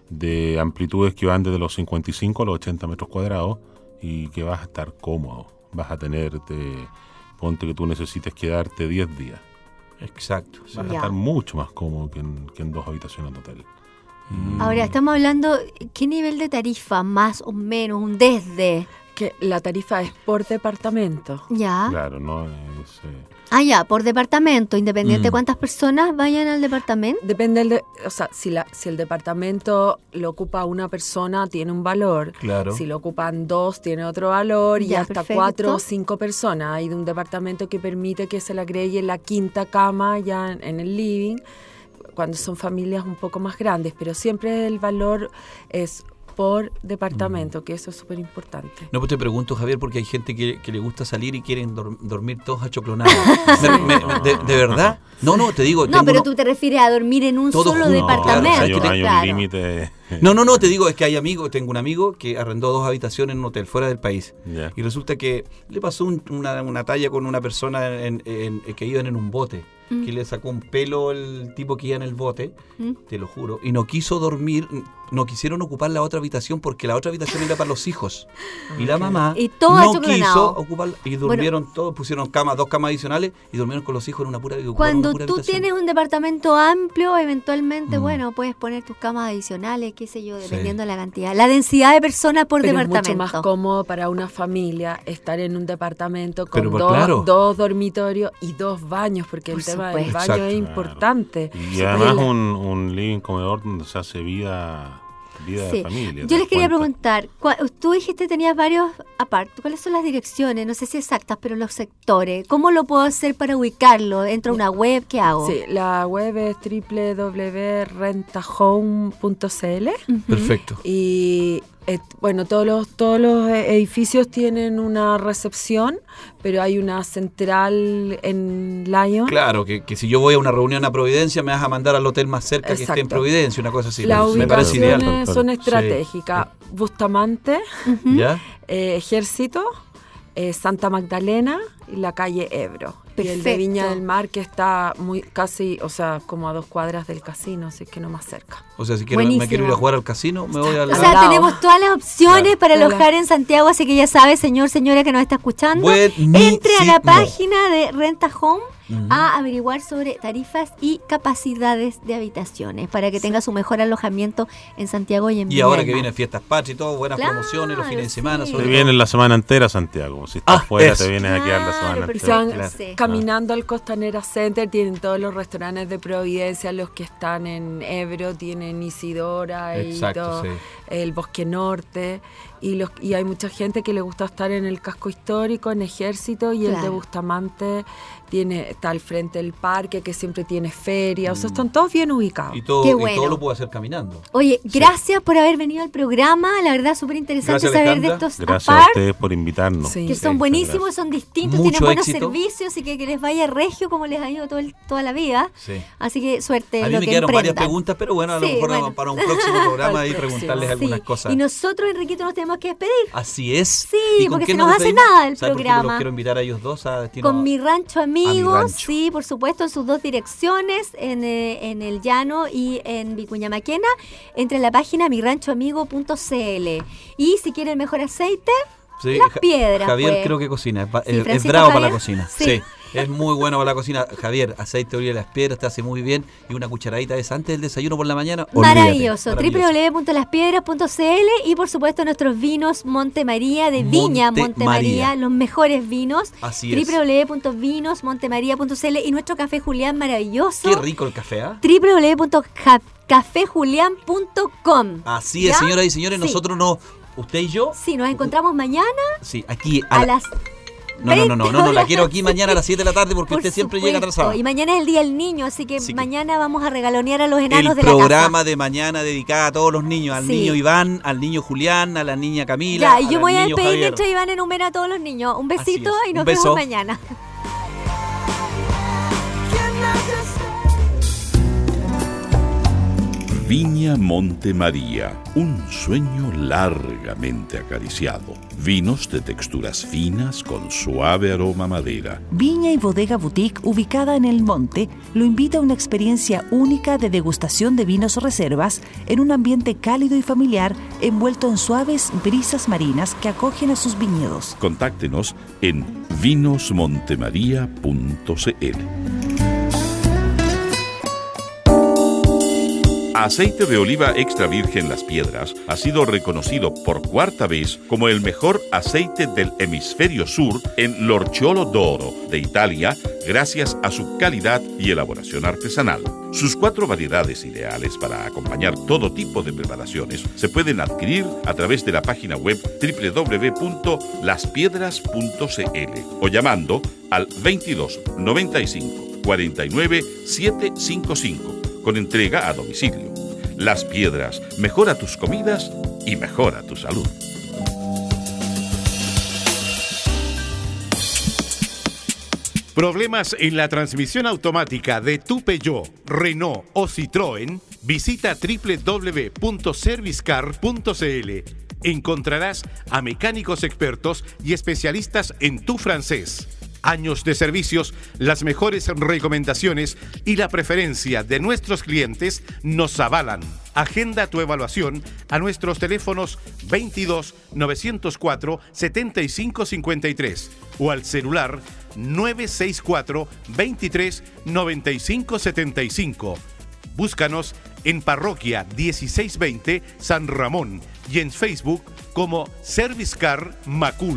de amplitudes que van desde los cincuenta y cinco a los ochenta metros cuadrados. Y que vas a estar cómodo, vas a tenerte, ponte que tú necesites quedarte diez días. Exacto. Sí. Vas a estar mucho más cómodo que en, que en dos habitaciones de hotel. Mm. Ahora, estamos hablando, ¿qué nivel de tarifa? Más o menos, un desde. Que la tarifa es por departamento. Ya. Claro, no es... Eh... Ah, ya, por departamento, independiente de mm. cuántas personas vayan al departamento. Depende del, de, o sea, si la, si el departamento lo ocupa una persona tiene un valor. Claro. Si lo ocupan dos tiene otro valor y ya, hasta perfecto. cuatro o cinco personas. Hay de un departamento que permite que se le agregue la quinta cama ya en, en el living cuando son familias un poco más grandes, pero siempre el valor es por departamento, que eso es súper importante. No, pues te pregunto, Javier, porque hay gente que, que le gusta salir y quieren dor- dormir todos achoclonados. me, me, de, ¿De verdad? No, no, te digo... No, pero uno... tú te refieres a dormir en un Todo solo junto, departamento. Claro, hay, un- hay claro. un límite. No, no, no, te digo, es que hay amigos, tengo un amigo que arrendó dos habitaciones en un hotel fuera del país. Yeah. Y resulta que le pasó un, una, una talla con una persona en, en, en, que iban en un bote. Mm. Que le sacó un pelo el tipo que iba en el bote, mm. te lo juro, y no quiso dormir, no quisieron ocupar la otra habitación porque la otra habitación era para los hijos. Y la mamá y todo no quiso ocupar, y durmieron bueno, todos, pusieron camas, dos camas adicionales y durmieron con los hijos en una pura habitación. Cuando una pura tú habitación. tienes un departamento amplio, eventualmente, mm. bueno, puedes poner tus camas adicionales, qué sé yo, dependiendo sí. de la cantidad. La densidad de personas por Pero departamento. Es mucho más cómodo para una familia estar en un departamento con Pero, dos, claro. dos dormitorios y dos baños, porque por el tema supuesto. del baño Exacto. es importante. Y además un, un living comedor donde se hace vida, vida sí. de familia. Yo les quería cuenta? preguntar, tú dijiste tenías varios aparte, ¿cuáles son las direcciones? No sé si exactas, pero los sectores. ¿Cómo lo puedo hacer para ubicarlo? ¿Entro a una web? ¿Qué hago? Sí, la web es doble u doble u doble punto rentahome punto c l. Uh-huh. Perfecto. Y eh, bueno, todos los, todos los edificios tienen una recepción, pero hay una central en Lyon. Claro, que, que si yo voy a una reunión a Providencia me vas a mandar al hotel más cerca Exacto. que esté en Providencia, una cosa así. Las me parece ideal. ubicaciones son estratégicas. Sí. Bustamante, uh-huh. ¿Ya? eh, Ejército, eh, Santa Magdalena y la calle Ebro. Perfecto. Y el de Viña del Mar, que está muy casi, o sea, como a dos cuadras del casino, así que no más cerca. O sea, si quiero, me quiero ir a jugar al casino, me voy al... O sea, lado. tenemos todas las opciones claro. para alojar en Santiago, así que ya sabe, señor, señora que nos está escuchando, Buenísimo. entre a la página de Renta Home uh-huh. a averiguar sobre tarifas y capacidades de habitaciones para que tenga su mejor alojamiento en Santiago y en Y Viña ahora del que Mar. vienen fiestas patrias y todo, buenas Claro, promociones los fines de semana. sí. Sobre Te todo. vienes la semana entera, Santiago. Si estás Ah, fuera, eso. te vienes a quedar la Claro, semana porque entera. Van Claro. Sí. caminando al Costanera Center, tienen todos los restaurantes de Providencia, los que están en Ebro, tienen Isidora y Exacto, todo. sí. el Bosque Norte, y, los, y hay mucha gente que le gusta estar en el casco histórico, en Ejército, y claro. el de Bustamante tiene, está al frente del parque, que siempre tiene feria, mm. o sea, están todos bien ubicados. Y todo, Qué y bueno. todo lo puedo hacer caminando. Oye, gracias sí. por haber venido al programa, la verdad súper interesante saber Alejandra. de estos Gracias apart, a ustedes por invitarnos. Sí. Que son Sí, buenísimos, gracias. son distintos, Mucho tienen buenos éxito. servicios y que, que les vaya regio como les ha ido todo el, toda la vida. Sí. Así que suerte A mí lo me que quedaron varias emprendan. preguntas, pero bueno, a lo Sí, mejor bueno. para un próximo programa ahí próximo. preguntarles Sí. algunas cosas. Y nosotros, Enriquito, nos tenemos que despedir. Así es. Sí, ¿Y con porque quién se nos hace despedimos? nada el ¿Sabe por qué programa? los quiero invitar a ellos dos a Destino Con mi rancho amigo, a mi rancho. sí, por supuesto, en sus dos direcciones, en, eh, en el Llano y en Vicuña Maquena, entre la página mi rancho amigo punto c l. Y si quieren mejor aceite, Sí, las Ja- piedras. Javier pues. creo que cocina, es, ba- Sí, es- es Francisco bravo para la Javier. cocina. Sí. Sí. Es muy bueno para la cocina. Javier, aceite de oliva de las piedras te hace muy bien y una cucharadita de esa antes del desayuno por la mañana. olvídate. Maravilloso. Maravilloso. doble u doble u doble u punto las piedras punto c l y por supuesto nuestros vinos Monte María de Viña Monte Monte María, María. los mejores vinos. Así es. doble u doble u doble u punto vinos monte maría punto c l y nuestro café Julián maravilloso. Qué rico el café, ¿ah? doble u doble u doble u punto café julián punto com. Así es, ¿Ya? señoras y señores, Sí. nosotros no, usted y yo, Sí, nos encontramos mañana sí, aquí a, la- las No, no, no, no, no, no, la horas. quiero aquí mañana a las siete de la tarde porque Por usted siempre supuesto. llega atrasado. Y mañana es el Día del Niño, así que Así que- mañana vamos a regalonear a los enanos El de la casa. programa de mañana dedicado a todos los niños, al Sí. niño Iván, al niño Julián, a la niña Camila. Ya, y yo al me voy a niño despedir Javier. mientras Iván enumera a todos los niños. Un besito Así es. y Un nos beso. vemos mañana. Viña Monte María, un sueño largamente acariciado. Vinos de texturas finas con suave aroma a madera. Viña y Bodega Boutique, ubicada en El Monte, lo invita a una experiencia única de degustación de vinos reservas en un ambiente cálido y familiar envuelto en suaves brisas marinas que acogen a sus viñedos. Contáctenos en vinos montemaría punto c l. Aceite de oliva extra virgen Las Piedras ha sido reconocido por cuarta vez como el mejor aceite del hemisferio sur en l'Orciolo d'Oro de Italia, gracias a su calidad y elaboración artesanal. Sus cuatro variedades ideales para acompañar todo tipo de preparaciones se pueden adquirir a través de la página web doble u doble u doble u punto las piedras punto c l o llamando al veintidós noventa y cinco cuarenta y nueve setecientos cincuenta y cinco con entrega a domicilio. Las Piedras, mejora tus comidas y mejora tu salud. ¿Problemas en la transmisión automática de tu Peugeot, Renault o Citroën? Visita doble u doble u doble u punto servicecar punto c l. Encontrarás a mecánicos expertos y especialistas en tu francés. Años de servicios, las mejores recomendaciones y la preferencia de nuestros clientes nos avalan. Agenda tu evaluación a nuestros teléfonos veintidós novecientos cuatro setenta y cinco cincuenta y tres o al celular nueve seis cuatro veintitrés noventa y cinco setenta y cinco. Búscanos en Parroquia dieciséis veinte San Ramón y en Facebook como Servicecar Macul.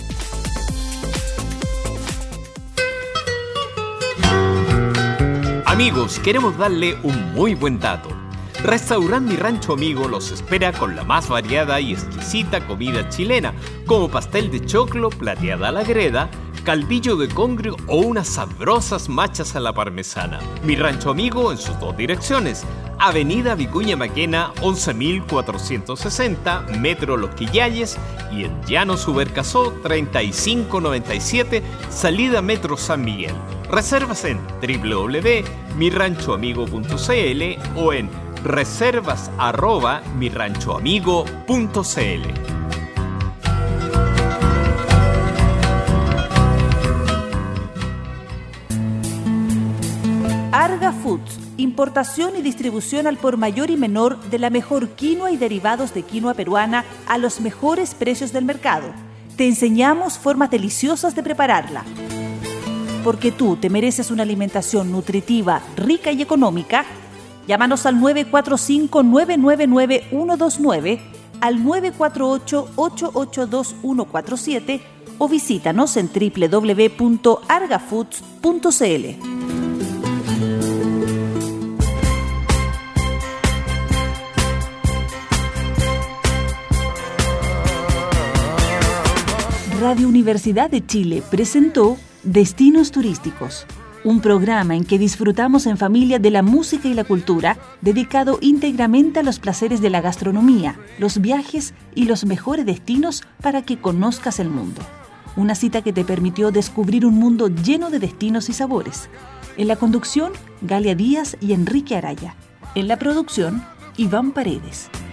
Amigos, queremos darle un muy buen dato. Restaurant Mi Rancho Amigo los espera con la más variada y exquisita comida chilena, como pastel de choclo, plateada a la greda, caldillo de congrio o unas sabrosas machas a la parmesana. Mi Rancho Amigo en sus dos direcciones: Avenida Vicuña Maquena once mil cuatrocientos sesenta, Metro Los Quillayes, y en Llano Subercasó treinta y cinco noventa y siete, salida Metro San Miguel. Reservas en doble u doble u doble u punto mi rancho amigo punto c l o en reservas arroba mi rancho amigo punto c l. Arga Foods, importación y distribución al por mayor y menor de la mejor quinoa y derivados de quinoa peruana a los mejores precios del mercado. Te enseñamos formas deliciosas de prepararla. Porque tú te mereces una alimentación nutritiva, rica y económica. Llámanos al nueve cuatro cinco nueve nueve nueve uno dos nueve, al nueve cuatro ocho ocho ocho dos uno cuatro siete o visítanos en doble u doble u doble u punto arga foods punto c l. Radio Universidad de Chile presentó Destinos Turísticos, un programa en que disfrutamos en familia de la música y la cultura, dedicado íntegramente a los placeres de la gastronomía, los viajes y los mejores destinos para que conozcas el mundo. Una cita que te permitió descubrir un mundo lleno de destinos y sabores. En la conducción, Galia Díaz y Enrique Araya. En la producción, Iván Paredes.